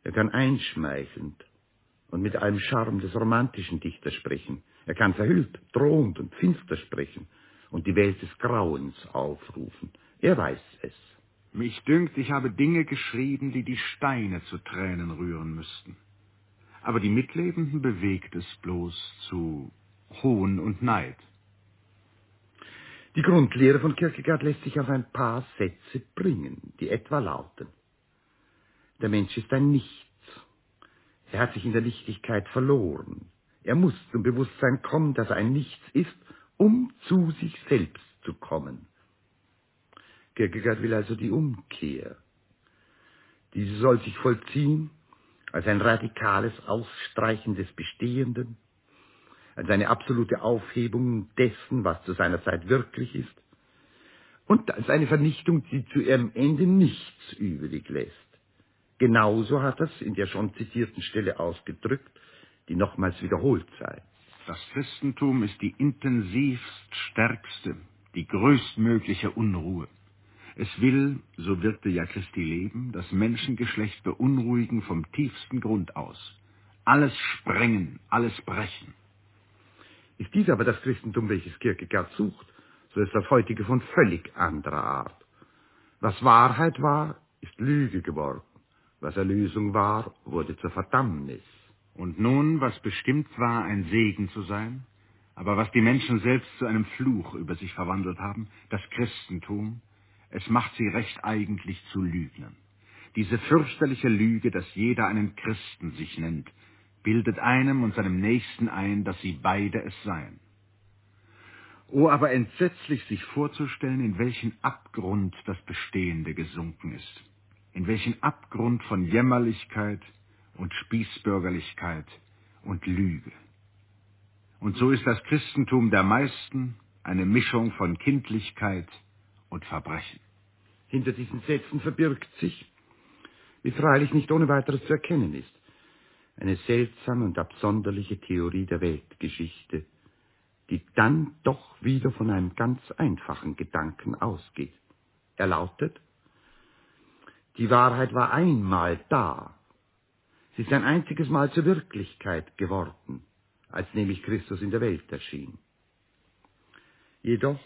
Er kann einschmeichelnd und mit allem Charme des romantischen Dichters sprechen. Er kann verhüllt, drohend und finster sprechen und die Welt des Grauens aufrufen. Er weiß es. Mich dünkt, ich habe Dinge geschrieben, die die Steine zu Tränen rühren müssten. Aber die Mitlebenden bewegt es bloß zu Hohn und Neid. Die Grundlehre von Kierkegaard lässt sich auf ein paar Sätze bringen, die etwa lauten: Der Mensch ist ein Nichts. Er hat sich in der Nichtigkeit verloren. Er muss zum Bewusstsein kommen, dass er ein Nichts ist, um zu sich selbst zu kommen. Kierkegaard will also die Umkehr. Diese soll sich vollziehen als ein radikales Ausstreichen des Bestehenden, als eine absolute Aufhebung dessen, was zu seiner Zeit wirklich ist, und als eine Vernichtung, die zu ihrem Ende nichts übrig lässt. Genauso hat er es in der schon zitierten Stelle ausgedrückt, die nochmals wiederholt sei. Das Christentum ist die intensivst stärkste, die größtmögliche Unruhe. Es will, so wirkte ja Christi Leben, das Menschengeschlecht beunruhigen vom tiefsten Grund aus. Alles sprengen, alles brechen. Ist dies aber das Christentum, welches Kierkegaard sucht, so ist das heutige von völlig anderer Art. Was Wahrheit war, ist Lüge geworden. Was Erlösung war, wurde zur Verdammnis. Und nun, was bestimmt war, ein Segen zu sein, aber was die Menschen selbst zu einem Fluch über sich verwandelt haben, das Christentum, es macht sie recht eigentlich zu Lügnern. Diese fürchterliche Lüge, dass jeder einen Christen sich nennt, bildet einem und seinem Nächsten ein, dass sie beide es seien. Oh, aber entsetzlich sich vorzustellen, in welchen Abgrund das Bestehende gesunken ist, in welchen Abgrund von Jämmerlichkeit und Spießbürgerlichkeit und Lüge. Und so ist das Christentum der meisten eine Mischung von Kindlichkeit und Verbrechen. Hinter diesen Sätzen verbirgt sich, wie freilich nicht ohne weiteres zu erkennen ist, eine seltsame und absonderliche Theorie der Weltgeschichte, die dann doch wieder von einem ganz einfachen Gedanken ausgeht. Er lautet: Die Wahrheit war einmal da. Sie ist ein einziges Mal zur Wirklichkeit geworden, als nämlich Christus in der Welt erschien. Jedoch,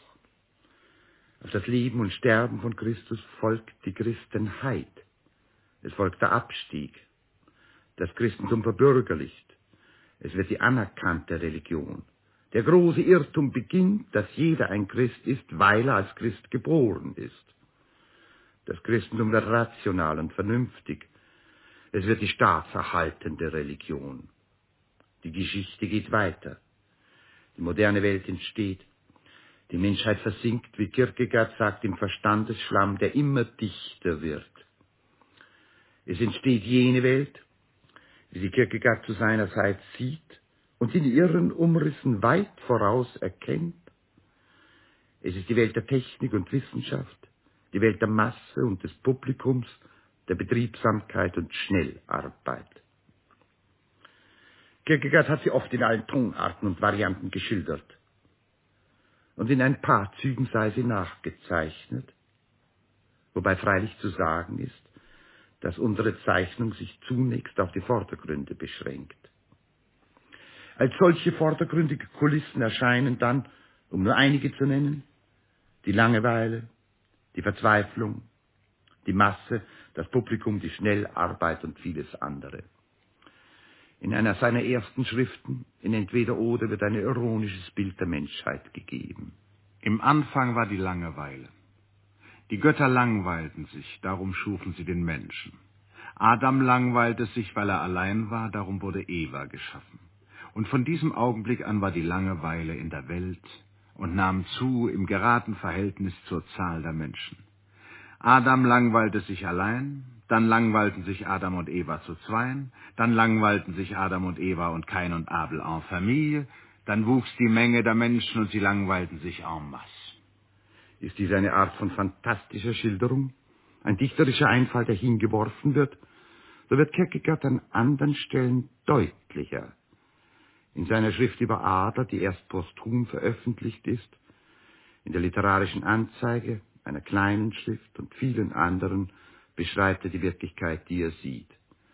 auf das Leben und Sterben von Christus folgt die Christenheit. Es folgt der Abstieg. Das Christentum verbürgerlicht. Es wird die anerkannte Religion. Der große Irrtum beginnt, dass jeder ein Christ ist, weil er als Christ geboren ist. Das Christentum wird rational und vernünftig. Es wird die staatserhaltende Religion. Die Geschichte geht weiter. Die moderne Welt entsteht. Die Menschheit versinkt, wie Kierkegaard sagt, im Verstandesschlamm, der immer dichter wird. Es entsteht jene Welt, wie sie Kierkegaard zu seiner Zeit sieht und in ihren Umrissen weit voraus erkennt. Es ist die Welt der Technik und Wissenschaft, die Welt der Masse und des Publikums, der Betriebsamkeit und Schnellarbeit. Kierkegaard hat sie oft in allen Tonarten und Varianten geschildert. Und in ein paar Zügen sei sie nachgezeichnet, wobei freilich zu sagen ist, dass unsere Zeichnung sich zunächst auf die Vordergründe beschränkt. Als solche vordergründige Kulissen erscheinen dann, um nur einige zu nennen, die Langeweile, die Verzweiflung, die Masse, das Publikum, die Schnellarbeit und vieles andere. In einer seiner ersten Schriften, in Entweder-Oder, wird ein ironisches Bild der Menschheit gegeben. Im Anfang war die Langeweile. Die Götter langweilten sich, darum schufen sie den Menschen. Adam langweilte sich, weil er allein war, darum wurde Eva geschaffen. Und von diesem Augenblick an war die Langeweile in der Welt und nahm zu im geraden Verhältnis zur Zahl der Menschen. Adam langweilte sich allein, dann langweilten sich Adam und Eva zu zweien, dann langweilten sich Adam und Eva und Kain und Abel en Familie, dann wuchs die Menge der Menschen und sie langweilten sich en masse. Ist dies eine Art von fantastischer Schilderung, ein dichterischer Einfall, der hingeworfen wird, so wird Kierkegaard an anderen Stellen deutlicher. In seiner Schrift über Adler, die erst posthum veröffentlicht ist, in der literarischen Anzeige, einer kleinen Schrift und vielen anderen, beschreibt er die Wirklichkeit, die er sieht.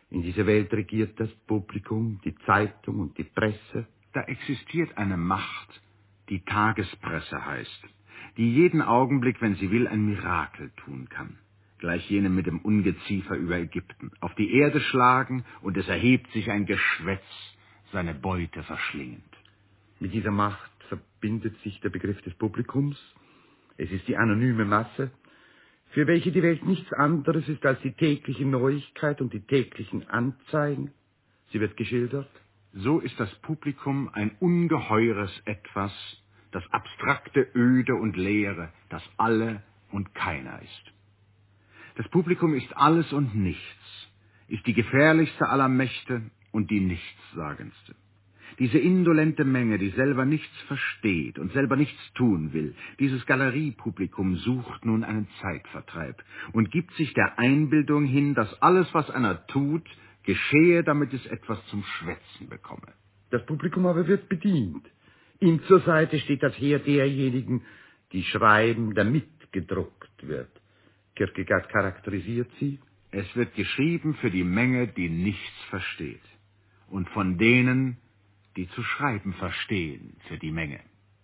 In dieser Welt regiert das Publikum, die Zeitung und die Presse. Da existiert eine Macht, die Tagespresse heißt, die jeden Augenblick, wenn sie will, ein Mirakel tun kann. Gleich jenem mit dem Ungeziefer über Ägypten. Auf die Erde schlagen und es erhebt sich ein Geschwätz, seine Beute verschlingend. Mit dieser Macht verbindet sich der Begriff des Publikums. Es ist die anonyme Masse, für welche die Welt nichts anderes ist als die tägliche Neuigkeit und die täglichen Anzeigen. Sie wird geschildert. So ist das Publikum ein ungeheures Etwas, das abstrakte, öde und leere, das alle und keiner ist. Das Publikum ist alles und nichts, ist die gefährlichste aller Mächte und die nichtssagendste. Diese indolente Menge, die selber nichts versteht und selber nichts tun will, dieses Galeriepublikum sucht nun einen Zeitvertreib und gibt sich der Einbildung hin, dass alles, was einer tut, geschehe, damit es etwas zum Schwätzen bekomme. Das Publikum aber wird bedient. Ihm zur Seite steht das Heer derjenigen, die schreiben, damit gedruckt wird. Kierkegaard charakterisiert sie. Es wird geschrieben für die Menge, die nichts versteht, und von denen, die zu schreiben verstehen, für die Menge.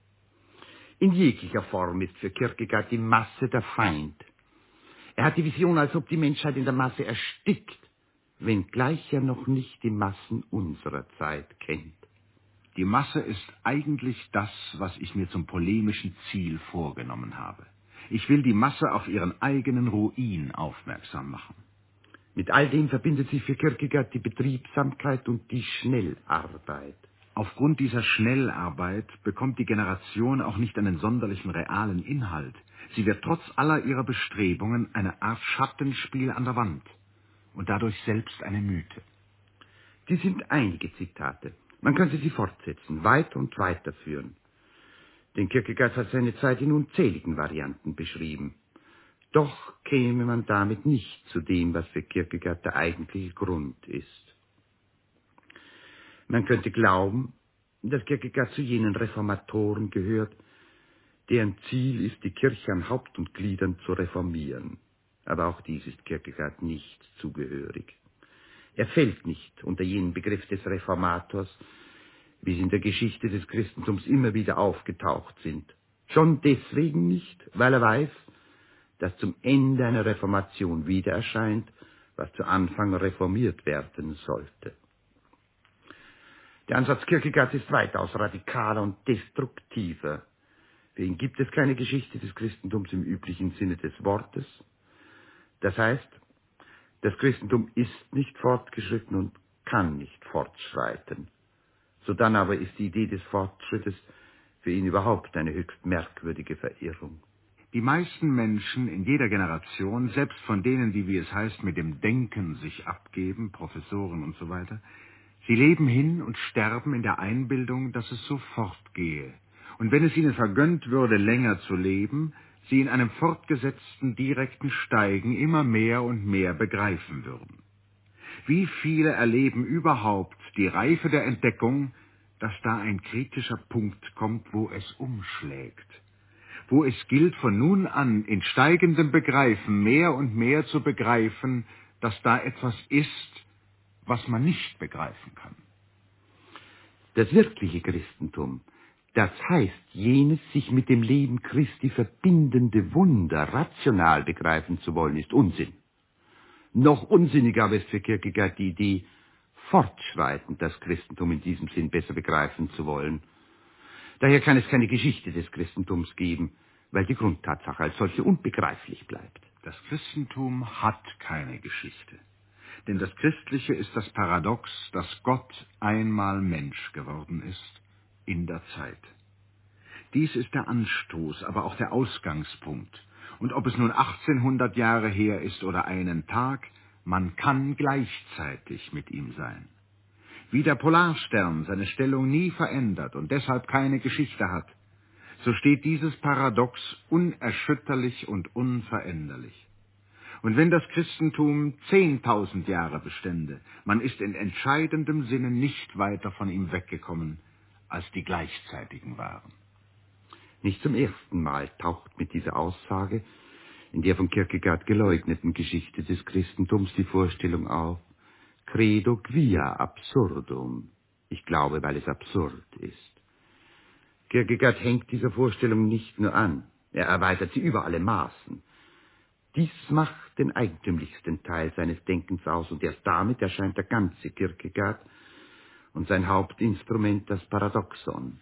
In jeglicher Form ist für Kierkegaard die Masse der Feind. Er hat die Vision, als ob die Menschheit in der Masse erstickt, wenngleich er noch nicht die Massen unserer Zeit kennt. Die Masse ist eigentlich das, was ich mir zum polemischen Ziel vorgenommen habe. Ich will die Masse auf ihren eigenen Ruin aufmerksam machen. Mit all dem verbindet sich für Kierkegaard die Betriebsamkeit und die Schnellarbeit. Aufgrund dieser Schnellarbeit bekommt die Generation auch nicht einen sonderlichen realen Inhalt. Sie wird trotz aller ihrer Bestrebungen eine Art Schattenspiel an der Wand und dadurch selbst eine Mythe. Dies sind einige Zitate. Man könnte sie fortsetzen, weiter und weiterführen. Denn Kierkegaard hat seine Zeit in unzähligen Varianten beschrieben. Doch käme man damit nicht zu dem, was für Kierkegaard der eigentliche Grund ist. Man könnte glauben, dass Kierkegaard zu jenen Reformatoren gehört, deren Ziel ist, die Kirche an Haupt und Gliedern zu reformieren. Aber auch dies ist Kierkegaard nicht zugehörig. Er fällt nicht unter jenen Begriff des Reformators, wie sie in der Geschichte des Christentums immer wieder aufgetaucht sind. Schon deswegen nicht, weil er weiß, dass zum Ende einer Reformation wieder erscheint, was zu Anfang reformiert werden sollte. Der Ansatz Kierkegaards ist weitaus radikaler und destruktiver. Für ihn gibt es keine Geschichte des Christentums im üblichen Sinne des Wortes. Das heißt, das Christentum ist nicht fortgeschritten und kann nicht fortschreiten. Sodann aber ist die Idee des Fortschrittes für ihn überhaupt eine höchst merkwürdige Verirrung. Die meisten Menschen in jeder Generation, selbst von denen, die, wie es heißt, mit dem Denken sich abgeben, Professoren und so weiter, sie leben hin und sterben in der Einbildung, dass es so fortgehe. Und wenn es ihnen vergönnt würde, länger zu leben, sie in einem fortgesetzten, direkten Steigen immer mehr und mehr begreifen würden. Wie viele erleben überhaupt die Reife der Entdeckung, dass da ein kritischer Punkt kommt, wo es umschlägt, wo es gilt, von nun an in steigendem Begreifen mehr und mehr zu begreifen, dass da etwas ist, was man nicht begreifen kann. Das wirkliche Christentum, das heißt, jenes sich mit dem Leben Christi verbindende Wunder rational begreifen zu wollen, ist Unsinn. Noch unsinniger aber ist für Kierkegaard die Idee, fortschreitend das Christentum in diesem Sinn besser begreifen zu wollen. Daher kann es keine Geschichte des Christentums geben, weil die Grundtatsache als solche unbegreiflich bleibt. Das Christentum hat keine Geschichte. Denn das Christliche ist das Paradox, dass Gott einmal Mensch geworden ist in der Zeit. Dies ist der Anstoß, aber auch der Ausgangspunkt. Und ob es nun achtzehnhundert Jahre her ist oder einen Tag, man kann gleichzeitig mit ihm sein. Wie der Polarstern seine Stellung nie verändert und deshalb keine Geschichte hat, so steht dieses Paradox unerschütterlich und unveränderlich. Und wenn das Christentum zehntausend Jahre bestände, man ist in entscheidendem Sinne nicht weiter von ihm weggekommen, als die gleichzeitigen waren. Nicht zum ersten Mal taucht mit dieser Aussage in der von Kierkegaard geleugneten Geschichte des Christentums die Vorstellung auf, credo quia absurdum. Ich glaube, weil es absurd ist. Kierkegaard hängt dieser Vorstellung nicht nur an, er erweitert sie über alle Maßen. Dies macht den eigentümlichsten Teil seines Denkens aus, und erst damit erscheint der ganze Kierkegaard und sein Hauptinstrument das Paradoxon.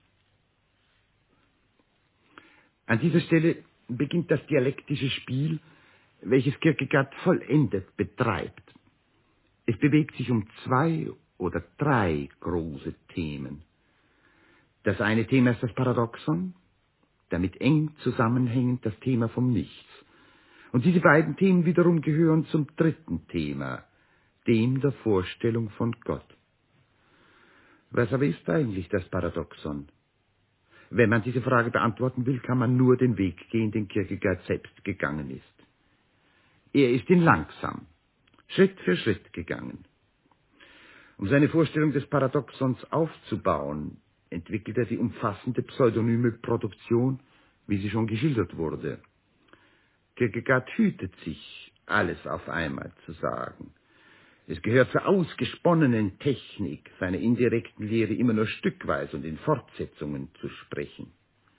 An dieser Stelle beginnt das dialektische Spiel, welches Kierkegaard vollendet betreibt. Es bewegt sich um zwei oder drei große Themen. Das eine Thema ist das Paradoxon, damit eng zusammenhängend das Thema vom Nichts. Und diese beiden Themen wiederum gehören zum dritten Thema, dem der Vorstellung von Gott. Was aber ist eigentlich das Paradoxon? Wenn man diese Frage beantworten will, kann man nur den Weg gehen, den Kierkegaard selbst gegangen ist. Er ist ihn langsam, Schritt für Schritt gegangen. Um seine Vorstellung des Paradoxons aufzubauen, entwickelt er die umfassende pseudonyme Produktion, wie sie schon geschildert wurde. Kierkegaard hütet sich, alles auf einmal zu sagen. Es gehört zur ausgesponnenen Technik, seiner indirekten Lehre immer nur stückweise und in Fortsetzungen zu sprechen.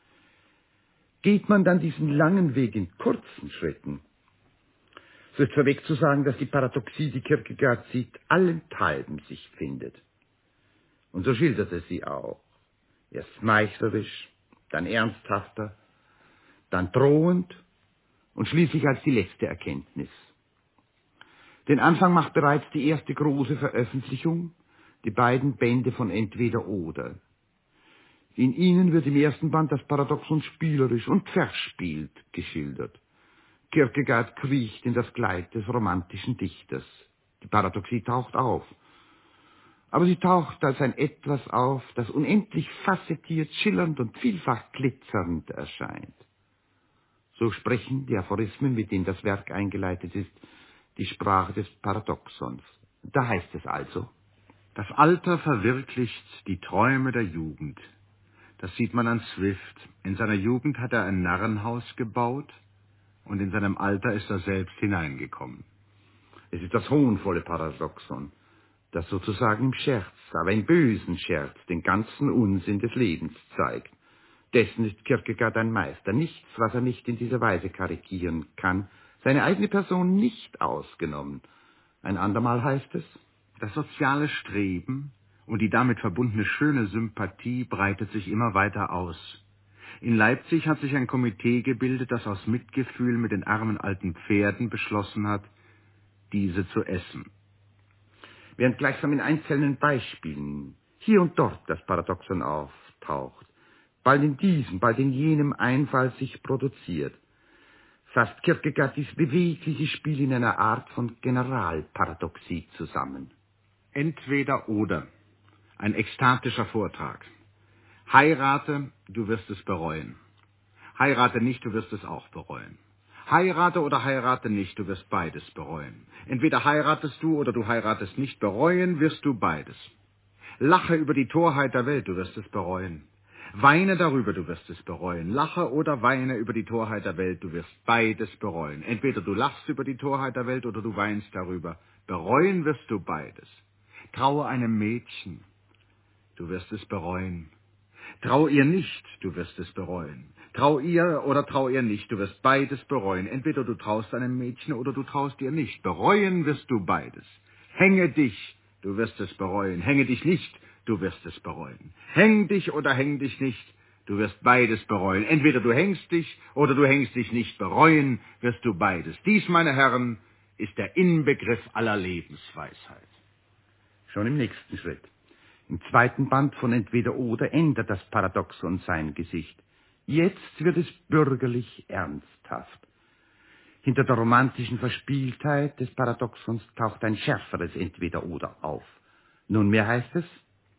Geht man dann diesen langen Weg in kurzen Schritten, so ist vorweg zu sagen, dass die Paradoxie, die Kierkegaard sieht, allenthalben sich findet. Und so schildert er sie auch. Erst meisterlich, dann ernsthafter, dann drohend und schließlich als die letzte Erkenntnis. Den Anfang macht bereits die erste große Veröffentlichung, die beiden Bände von Entweder oder. In ihnen wird im ersten Band das Paradoxon spielerisch und verspielt geschildert. Kierkegaard kriecht in das Kleid des romantischen Dichters. Die Paradoxie taucht auf. Aber sie taucht als ein Etwas auf, das unendlich facettiert, schillernd und vielfach glitzernd erscheint. So sprechen die Aphorismen, mit denen das Werk eingeleitet ist, die Sprache des Paradoxons. Da heißt es also: Das Alter verwirklicht die Träume der Jugend. Das sieht man an Swift. In seiner Jugend hat er ein Narrenhaus gebaut und in seinem Alter ist er selbst hineingekommen. Es ist das hohnvolle Paradoxon, das sozusagen im Scherz, aber im bösen Scherz, den ganzen Unsinn des Lebens zeigt. Dessen ist Kierkegaard ein Meister. Nichts, was er nicht in dieser Weise karikieren kann, seine eigene Person nicht ausgenommen. Ein andermal heißt es: Das soziale Streben und die damit verbundene schöne Sympathie breitet sich immer weiter aus. In Leipzig hat sich ein Komitee gebildet, das aus Mitgefühl mit den armen alten Pferden beschlossen hat, diese zu essen. Während gleichsam in einzelnen Beispielen hier und dort das Paradoxon auftaucht, bald in diesem, bald in jenem Einfall sich produziert, fasst Kierkegaard dieses bewegliche Spiel in einer Art von Generalparadoxie zusammen. Entweder oder. Ein ekstatischer Vortrag. Heirate, du wirst es bereuen. Heirate nicht, du wirst es auch bereuen. Heirate oder heirate nicht, du wirst beides bereuen. Entweder heiratest du oder du heiratest nicht, bereuen wirst du beides. Lache über die Torheit der Welt, du wirst es bereuen. Weine darüber, du wirst es bereuen. Lache oder weine über die Torheit der Welt, du wirst beides bereuen. Entweder du lachst über die Torheit der Welt oder du weinst darüber. Bereuen wirst du beides. Traue einem Mädchen, du wirst es bereuen. Trau ihr nicht, du wirst es bereuen. Trau ihr oder trau ihr nicht, du wirst beides bereuen. Entweder du traust einem Mädchen oder du traust ihr nicht. Bereuen wirst du beides. Hänge dich, du wirst es bereuen. Hänge dich nicht, du wirst es bereuen. Häng dich oder häng dich nicht, du wirst beides bereuen. Entweder du hängst dich oder du hängst dich nicht. Bereuen wirst du beides. Dies, meine Herren, ist der Inbegriff aller Lebensweisheit. Schon im nächsten Schritt. Im zweiten Band von Entweder oder ändert das Paradoxon sein Gesicht. Jetzt wird es bürgerlich ernsthaft. Hinter der romantischen Verspieltheit des Paradoxons taucht ein schärferes Entweder oder auf. Nunmehr heißt es: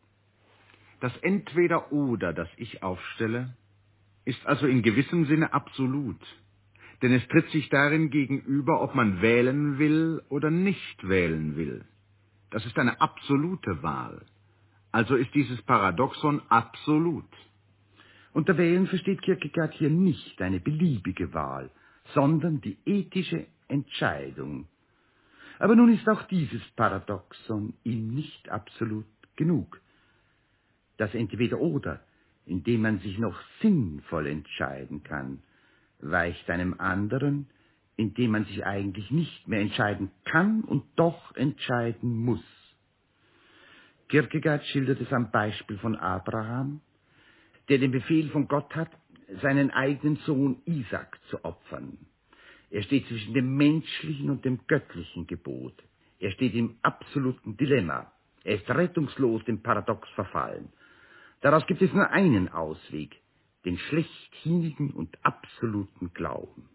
Das Entweder oder, das ich aufstelle, ist also in gewissem Sinne absolut. Denn es tritt sich darin gegenüber, ob man wählen will oder nicht wählen will. Das ist eine absolute Wahl. Also ist dieses Paradoxon absolut. Unter Wählen versteht Kierkegaard hier nicht eine beliebige Wahl, sondern die ethische Entscheidung. Aber nun ist auch dieses Paradoxon ihm nicht absolut genug. Das Entweder-Oder, in dem man sich noch sinnvoll entscheiden kann, weicht einem anderen, in dem man sich eigentlich nicht mehr entscheiden kann und doch entscheiden muss. Kierkegaard schildert es am Beispiel von Abraham, der den Befehl von Gott hat, seinen eigenen Sohn Isaak zu opfern. Er steht zwischen dem menschlichen und dem göttlichen Gebot. Er steht im absoluten Dilemma. Er ist rettungslos dem Paradox verfallen. Daraus gibt es nur einen Ausweg, den schlechthinnigen und absoluten Glauben.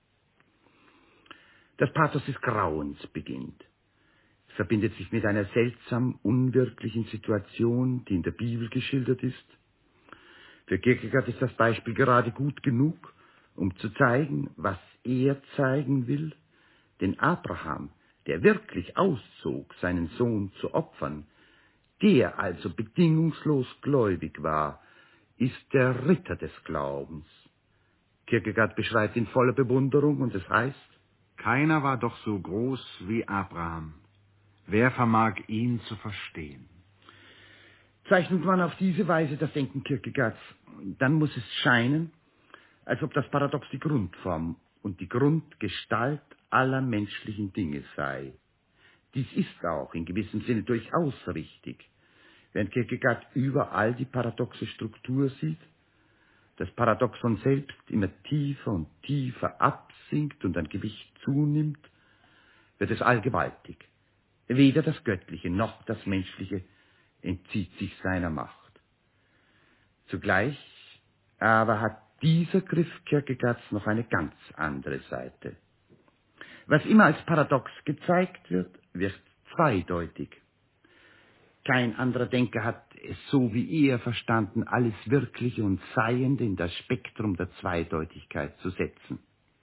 Das Pathos des Grauens beginnt. Es verbindet sich mit einer seltsam unwirklichen Situation, die in der Bibel geschildert ist. Für Kierkegaard ist das Beispiel gerade gut genug, um zu zeigen, was er zeigen will. Denn Abraham, der wirklich auszog, seinen Sohn zu opfern, der also bedingungslos gläubig war, ist der Ritter des Glaubens. Kierkegaard beschreibt ihn voller Bewunderung und es heißt: Keiner war doch so groß wie Abraham. Wer vermag ihn zu verstehen? Zeichnet man auf diese Weise das Denken Kierkegaards, dann muss es scheinen, als ob das Paradox die Grundform und die Grundgestalt aller menschlichen Dinge sei. Dies ist auch in gewissem Sinne durchaus richtig, während Kierkegaard überall die paradoxe Struktur sieht, das Paradoxon selbst immer tiefer und tiefer absinkt und an Gewicht zunimmt, wird es allgewaltig. Weder das Göttliche noch das Menschliche entzieht sich seiner Macht. Zugleich aber hat dieser Griff Kierkegaards noch eine ganz andere Seite. Was immer als Paradox gezeigt wird, wird zweideutig. Kein anderer Denker hat es so wie er verstanden, alles Wirkliche und Seiende in das Spektrum der Zweideutigkeit zu setzen.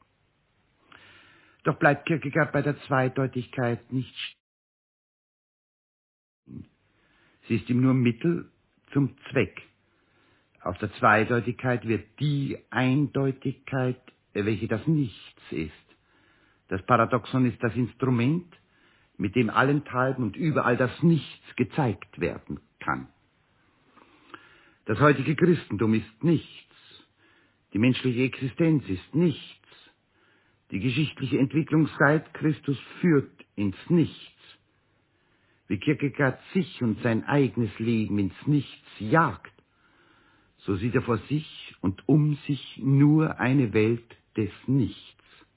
Doch bleibt Kierkegaard bei der Zweideutigkeit nicht stehen. Sie ist ihm nur Mittel zum Zweck. Aus der Zweideutigkeit wird die Eindeutigkeit, welche das Nichts ist. Das Paradoxon ist das Instrument, mit dem allenthalben und überall das Nichts gezeigt werden kann. Das heutige Christentum ist nichts. Die menschliche Existenz ist nichts. Die geschichtliche Entwicklung seit Christus führt ins Nichts. Wie Kierkegaard sich und sein eigenes Leben ins Nichts jagt, so sieht er vor sich und um sich nur eine Welt des Nichts.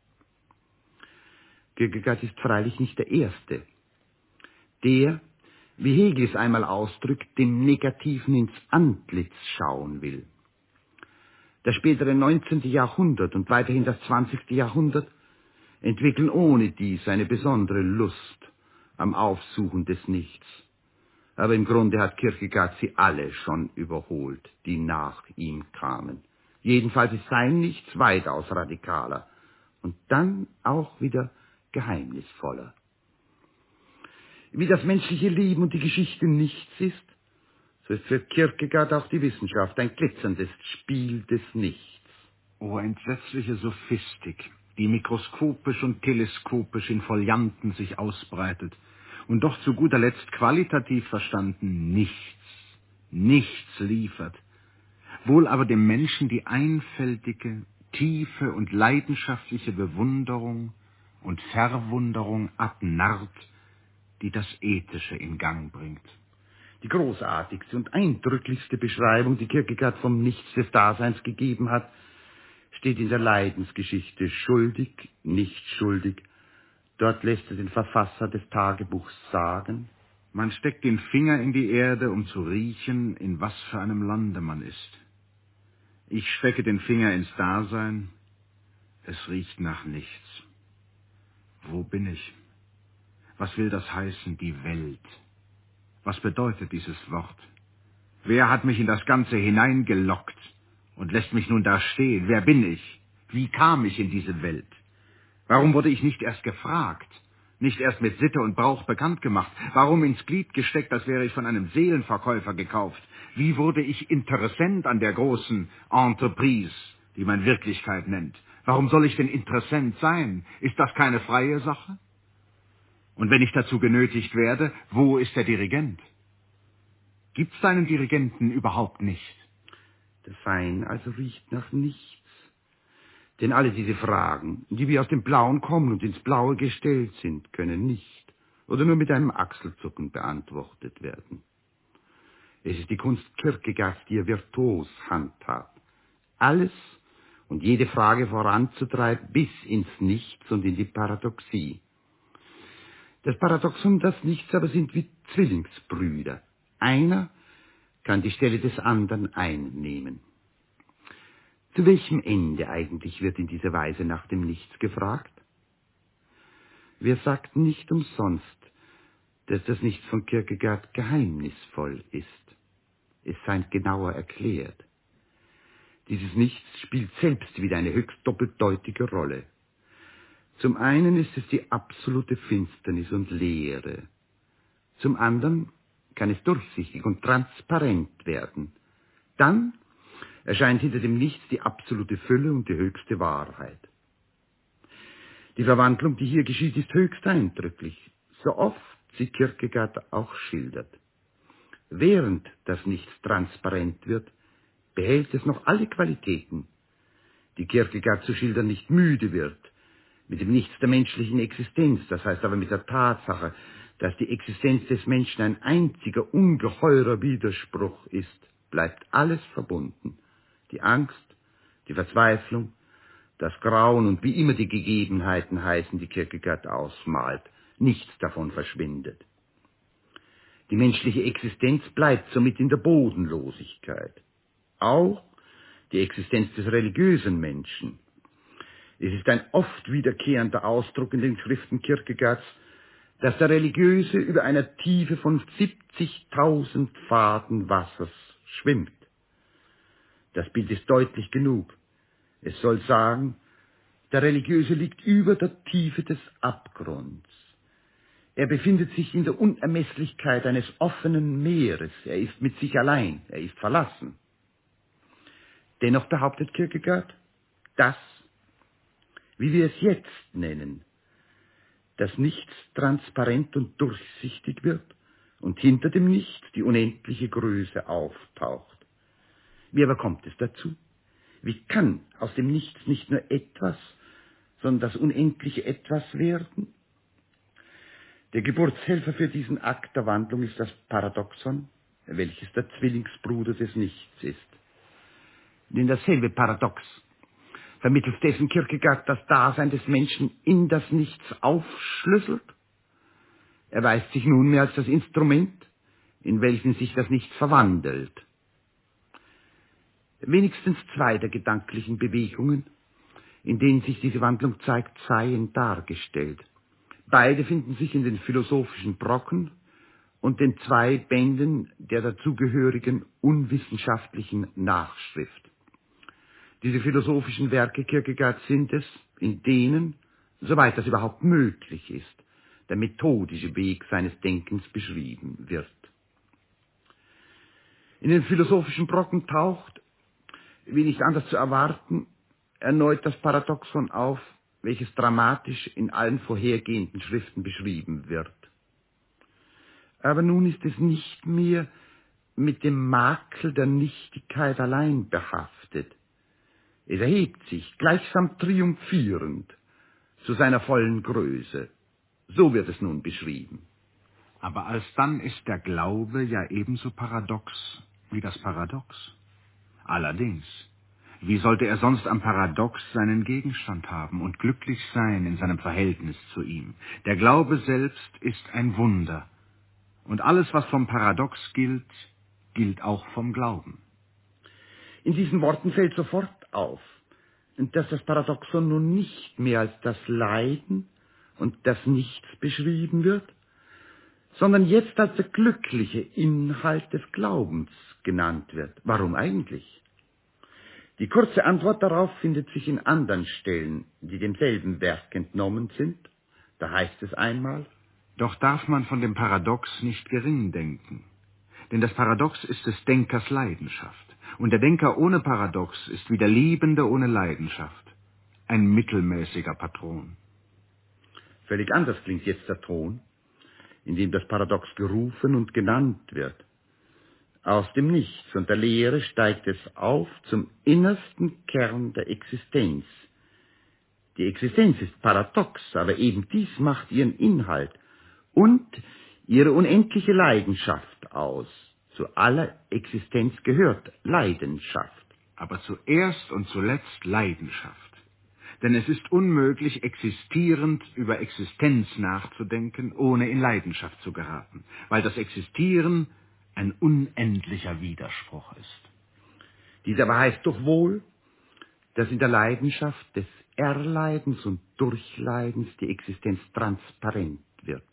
Kierkegaard ist freilich nicht der Erste, der, wie Hegel es einmal ausdrückt, dem Negativen ins Antlitz schauen will. Das spätere neunzehnte Jahrhundert und weiterhin das zwanzigste Jahrhundert entwickeln ohne dies eine besondere Lust am Aufsuchen des Nichts. Aber im Grunde hat Kierkegaard sie alle schon überholt, die nach ihm kamen. Jedenfalls ist sein Nichts weitaus radikaler und dann auch wieder geheimnisvoller. Wie das menschliche Leben und die Geschichte nichts ist, so ist für Kierkegaard auch die Wissenschaft ein glitzerndes Spiel des Nichts. O entsetzliche Sophistik, die mikroskopisch und teleskopisch in Folianten sich ausbreitet und doch zu guter Letzt qualitativ verstanden nichts, nichts liefert, wohl aber dem Menschen die einfältige, tiefe und leidenschaftliche Bewunderung und Verwunderung abnarrt, die das Ethische in Gang bringt. Die großartigste und eindrücklichste Beschreibung, die Kierkegaard vom Nichts des Daseins gegeben hat, steht in der Leidensgeschichte Schuldig, nicht schuldig. Dort lässt er den Verfasser des Tagebuchs sagen: Man steckt den Finger in die Erde, um zu riechen, in was für einem Lande man ist. Ich stecke den Finger ins Dasein, es riecht nach nichts. Wo bin ich? Was will das heißen, die Welt? Was bedeutet dieses Wort? Wer hat mich in das Ganze hineingelockt und lässt mich nun da stehen? Wer bin ich? Wie kam ich in diese Welt? Warum wurde ich nicht erst gefragt, nicht erst mit Sitte und Brauch bekannt gemacht? Warum ins Glied gesteckt, als wäre ich von einem Seelenverkäufer gekauft? Wie wurde ich Interessent an der großen Entreprise, die man Wirklichkeit nennt? Warum soll ich denn Interessent sein? Ist das keine freie Sache? Und wenn ich dazu genötigt werde, wo ist der Dirigent? Gibt's seinen Dirigenten überhaupt nicht? Der Fein also riecht nach nichts. Denn alle diese Fragen, die wie aus dem Blauen kommen und ins Blaue gestellt sind, können nicht oder nur mit einem Achselzucken beantwortet werden. Es ist die Kunst Kierkegaards, die er virtuos handhabt. Alles und jede Frage voranzutreiben bis ins Nichts und in die Paradoxie. Das Paradoxon, das Nichts aber sind wie Zwillingsbrüder. Einer kann die Stelle des anderen einnehmen. Zu welchem Ende eigentlich wird in dieser Weise nach dem Nichts gefragt? Wir sagten nicht umsonst, dass das Nichts von Kierkegaard geheimnisvoll ist. Es sei genauer erklärt. Dieses Nichts spielt selbst wieder eine höchst doppeldeutige Rolle. Zum einen ist es die absolute Finsternis und Leere. Zum anderen kann es durchsichtig und transparent werden. Dann erscheint hinter dem Nichts die absolute Fülle und die höchste Wahrheit. Die Verwandlung, die hier geschieht, ist höchst eindrücklich, so oft sie Kierkegaard auch schildert. Während das Nichts transparent wird, behält es noch alle Qualitäten, die Kierkegaard zu schildern nicht müde wird, mit dem Nichts der menschlichen Existenz, das heißt aber mit der Tatsache, dass die Existenz des Menschen ein einziger, ungeheurer Widerspruch ist, bleibt alles verbunden. Die Angst, die Verzweiflung, das Grauen und wie immer die Gegebenheiten heißen, die Kierkegaard ausmalt. Nichts davon verschwindet. Die menschliche Existenz bleibt somit in der Bodenlosigkeit. Auch die Existenz des religiösen Menschen. Es ist ein oft wiederkehrender Ausdruck in den Schriften Kierkegaards, dass der Religiöse über einer Tiefe von siebzigtausend Faden Wassers schwimmt. Das Bild ist deutlich genug. Es soll sagen, der Religiöse liegt über der Tiefe des Abgrunds. Er befindet sich in der Unermesslichkeit eines offenen Meeres. Er ist mit sich allein, er ist verlassen. Dennoch behauptet Kierkegaard, dass, wie wir es jetzt nennen, das Nichts transparent und durchsichtig wird und hinter dem Nichts die unendliche Größe auftaucht. Wie aber kommt es dazu? Wie kann aus dem Nichts nicht nur etwas, sondern das unendliche Etwas werden? Der Geburtshelfer für diesen Akt der Wandlung ist das Paradoxon, welches der Zwillingsbruder des Nichts ist. Denn dasselbe Paradox, vermittels dessen Kierkegaard das Dasein des Menschen in das Nichts aufschlüsselt, erweist sich nunmehr als das Instrument, in welchem sich das Nichts verwandelt. Wenigstens zwei der gedanklichen Bewegungen, in denen sich diese Wandlung zeigt, seien dargestellt. Beide finden sich in den philosophischen Brocken und den zwei Bänden der dazugehörigen unwissenschaftlichen Nachschrift. Diese philosophischen Werke Kierkegaards sind es, in denen, soweit das überhaupt möglich ist, der methodische Weg seines Denkens beschrieben wird. In den philosophischen Brocken taucht, wie nicht anders zu erwarten, erneut das Paradoxon auf, welches dramatisch in allen vorhergehenden Schriften beschrieben wird. Aber nun ist es nicht mehr mit dem Makel der Nichtigkeit allein behaftet. Es erhebt sich, gleichsam triumphierend, zu seiner vollen Größe. So wird es nun beschrieben. Aber alsdann ist der Glaube ja ebenso paradox wie das Paradox. Allerdings, wie sollte er sonst am Paradox seinen Gegenstand haben und glücklich sein in seinem Verhältnis zu ihm? Der Glaube selbst ist ein Wunder. Und alles, was vom Paradox gilt, gilt auch vom Glauben. In diesen Worten fällt sofort auf, dass das Paradoxon nun nicht mehr als das Leiden und das Nichts beschrieben wird, sondern jetzt als der glückliche Inhalt des Glaubens genannt wird. Warum eigentlich? Die kurze Antwort darauf findet sich in anderen Stellen, die demselben Werk entnommen sind. Da heißt es einmal: Doch darf man von dem Paradox nicht gering denken. Denn das Paradox ist des Denkers Leidenschaft. Und der Denker ohne Paradox ist wie der Liebende ohne Leidenschaft. Ein mittelmäßiger Patron. Völlig anders klingt jetzt der Ton, in dem das Paradox gerufen und genannt wird. Aus dem Nichts und der Leere steigt es auf zum innersten Kern der Existenz. Die Existenz ist paradox, aber eben dies macht ihren Inhalt und ihre unendliche Leidenschaft aus. Zu aller Existenz gehört Leidenschaft. Aber zuerst und zuletzt Leidenschaft. Denn es ist unmöglich, existierend über Existenz nachzudenken, ohne in Leidenschaft zu geraten, weil das Existieren ein unendlicher Widerspruch ist. Dies aber heißt doch wohl, dass in der Leidenschaft des Erleidens und Durchleidens die Existenz transparent wird.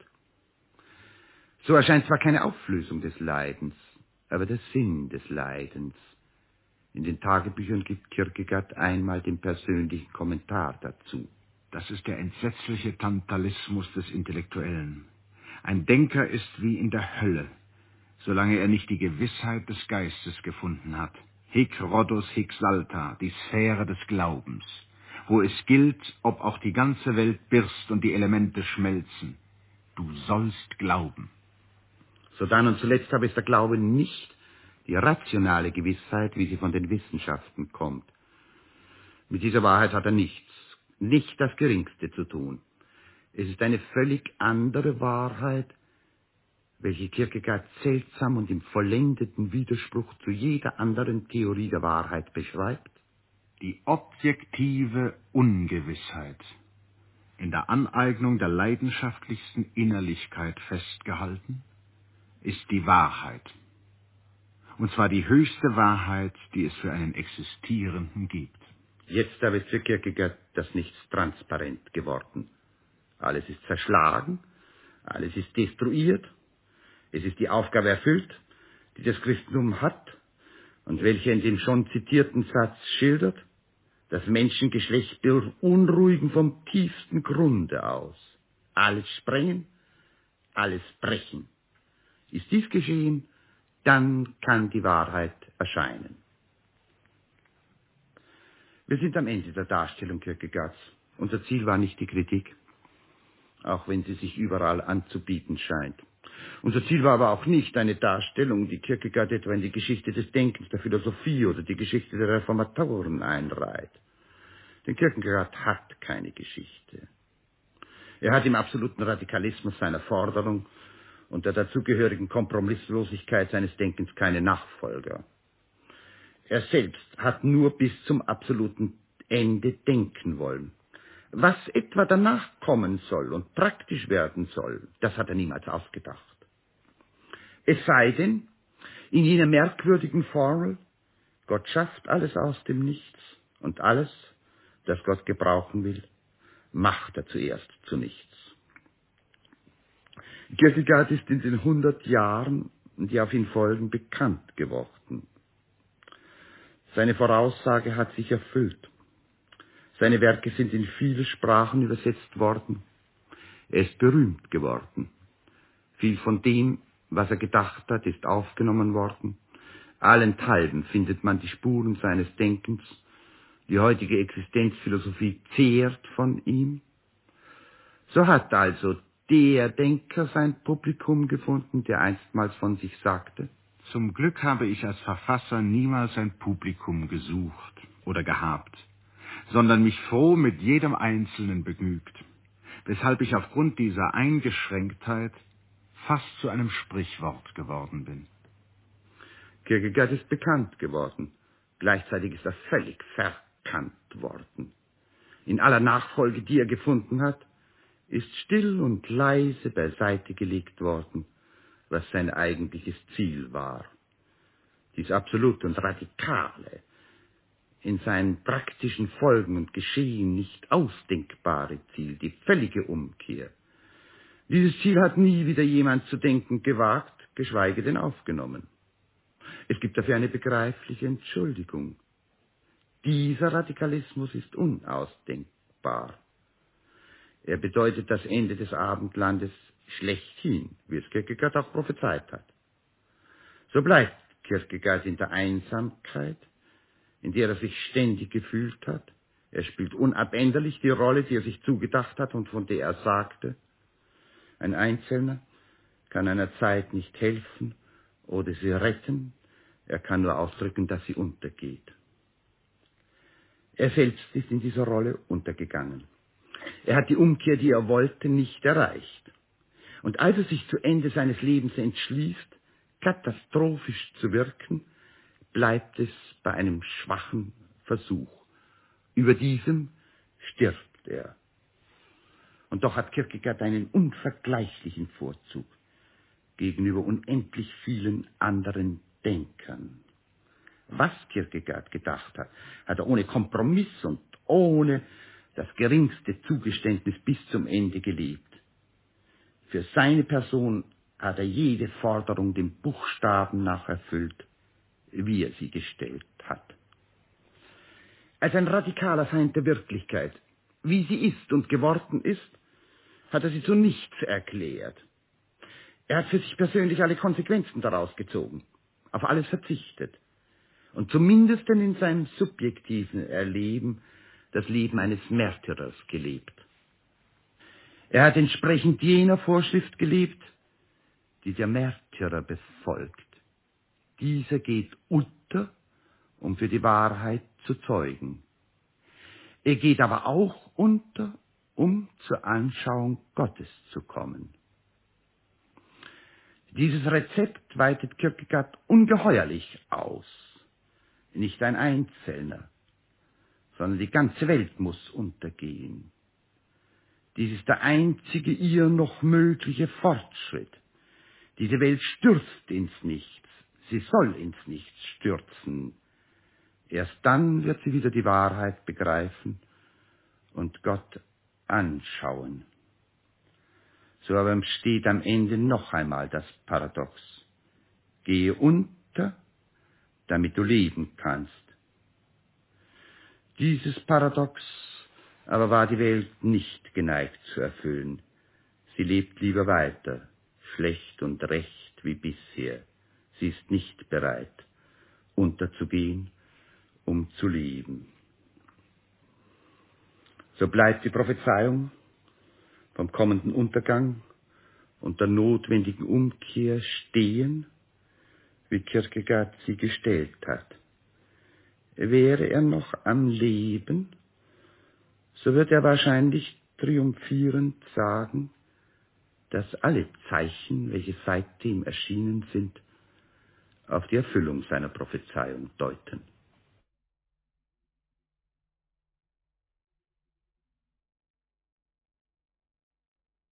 So erscheint zwar keine Auflösung des Leidens, aber der Sinn des Leidens. In den Tagebüchern gibt Kierkegaard einmal den persönlichen Kommentar dazu. Das ist der entsetzliche Tantalismus des Intellektuellen. Ein Denker ist wie in der Hölle, solange er nicht die Gewissheit des Geistes gefunden hat. Hic Rhodus, hic salta, die Sphäre des Glaubens, wo es gilt, ob auch die ganze Welt birst und die Elemente schmelzen. Du sollst glauben. Sodann und zuletzt habe es der Glaube nicht die rationale Gewissheit, wie sie von den Wissenschaften kommt. Mit dieser Wahrheit hat er nichts, nicht das Geringste zu tun. Es ist eine völlig andere Wahrheit, welche Kierkegaard seltsam und im vollendeten Widerspruch zu jeder anderen Theorie der Wahrheit beschreibt. Die objektive Ungewissheit, in der Aneignung der leidenschaftlichsten Innerlichkeit festgehalten, ist die Wahrheit. Und zwar die höchste Wahrheit, die es für einen Existierenden gibt. Jetzt aber ist für Kierkegaard das Nichts transparent geworden. Alles ist zerschlagen, alles ist destruiert. Es ist die Aufgabe erfüllt, die das Christentum hat und welche in dem schon zitierten Satz schildert: Das Menschengeschlecht beunruhigen vom tiefsten Grunde aus. Alles sprengen, alles brechen. Ist dies geschehen, dann kann die Wahrheit erscheinen. Wir sind am Ende der Darstellung Kierkegaards. Unser Ziel war nicht die Kritik, auch wenn sie sich überall anzubieten scheint. Unser Ziel war aber auch nicht eine Darstellung, die Kierkegaard etwa in die Geschichte des Denkens, der Philosophie oder die Geschichte der Reformatoren einreiht. Denn Kierkegaard hat keine Geschichte. Er hat im absoluten Radikalismus seiner Forderung und der dazugehörigen Kompromisslosigkeit seines Denkens keine Nachfolger. Er selbst hat nur bis zum absoluten Ende denken wollen. Was etwa danach kommen soll und praktisch werden soll, das hat er niemals ausgedacht. Es sei denn, in jener merkwürdigen Formel, Gott schafft alles aus dem Nichts und alles, das Gott gebrauchen will, macht er zuerst zu nichts. Kierkegaard ist in den hundert Jahren, die auf ihn folgen, bekannt geworden. Seine Voraussage hat sich erfüllt. Seine Werke sind in viele Sprachen übersetzt worden. Er ist berühmt geworden. Viel von dem, was er gedacht hat, ist aufgenommen worden. Allenthalben findet man die Spuren seines Denkens. Die heutige Existenzphilosophie zehrt von ihm. So hat also der Denker sein Publikum gefunden, der einstmals von sich sagte: Zum Glück habe ich als Verfasser niemals ein Publikum gesucht oder gehabt, sondern mich froh mit jedem Einzelnen begnügt, weshalb ich aufgrund dieser Eingeschränktheit fast zu einem Sprichwort geworden bin. Kierkegaard ist bekannt geworden, gleichzeitig ist er völlig verkannt worden. In aller Nachfolge, die er gefunden hat, ist still und leise beiseite gelegt worden, was sein eigentliches Ziel war. Dies absolut und radikale, in seinen praktischen Folgen und Geschehen nicht ausdenkbare Ziel, die völlige Umkehr. Dieses Ziel hat nie wieder jemand zu denken gewagt, geschweige denn aufgenommen. Es gibt dafür eine begreifliche Entschuldigung. Dieser Radikalismus ist unausdenkbar. Er bedeutet das Ende des Abendlandes schlechthin, wie es Kierkegaard auch prophezeit hat. So bleibt Kierkegaard in der Einsamkeit, in der er sich ständig gefühlt hat, Er spielt unabänderlich die Rolle, die er sich zugedacht hat und von der er sagte, ein Einzelner kann einer Zeit nicht helfen oder sie retten, er kann nur ausdrücken, dass sie untergeht. Er selbst ist in dieser Rolle untergegangen. Er hat die Umkehr, die er wollte, nicht erreicht. Und als er sich zu Ende seines Lebens entschließt, katastrophisch zu wirken, bleibt es bei einem schwachen Versuch. Über diesem stirbt er. Und doch hat Kierkegaard einen unvergleichlichen Vorzug gegenüber unendlich vielen anderen Denkern. Was Kierkegaard gedacht hat, hat er ohne Kompromiss und ohne das geringste Zugeständnis bis zum Ende gelebt. Für seine Person hat er jede Forderung dem Buchstaben nach erfüllt, wie er sie gestellt hat. Als ein radikaler Feind der Wirklichkeit, wie sie ist und geworden ist, hat er sie zu nichts erklärt. Er hat für sich persönlich alle Konsequenzen daraus gezogen, auf alles verzichtet und zumindest in seinem subjektiven Erleben das Leben eines Märtyrers gelebt. Er hat entsprechend jener Vorschrift gelebt, die der Märtyrer befolgt. Dieser geht unter, um für die Wahrheit zu zeugen. Er geht aber auch unter, um zur Anschauung Gottes zu kommen. Dieses Rezept weitet Kierkegaard ungeheuerlich aus. Nicht ein Einzelner, sondern die ganze Welt muss untergehen. Dies ist der einzige ihr noch mögliche Fortschritt. Diese Welt stürzt ins Nichts. Sie soll ins Nichts stürzen. Erst dann wird sie wieder die Wahrheit begreifen und Gott anschauen. So aber steht am Ende noch einmal das Paradox. Gehe unter, damit du leben kannst. Dieses Paradox aber war die Welt nicht geneigt zu erfüllen. Sie lebt lieber weiter, schlecht und recht wie bisher. Sie ist nicht bereit, unterzugehen, um zu leben. So bleibt die Prophezeiung vom kommenden Untergang und der notwendigen Umkehr stehen, wie Kierkegaard sie gestellt hat. Wäre er noch am Leben, so wird er wahrscheinlich triumphierend sagen, dass alle Zeichen, welche seitdem erschienen sind, auf die Erfüllung seiner Prophezeiung deuten.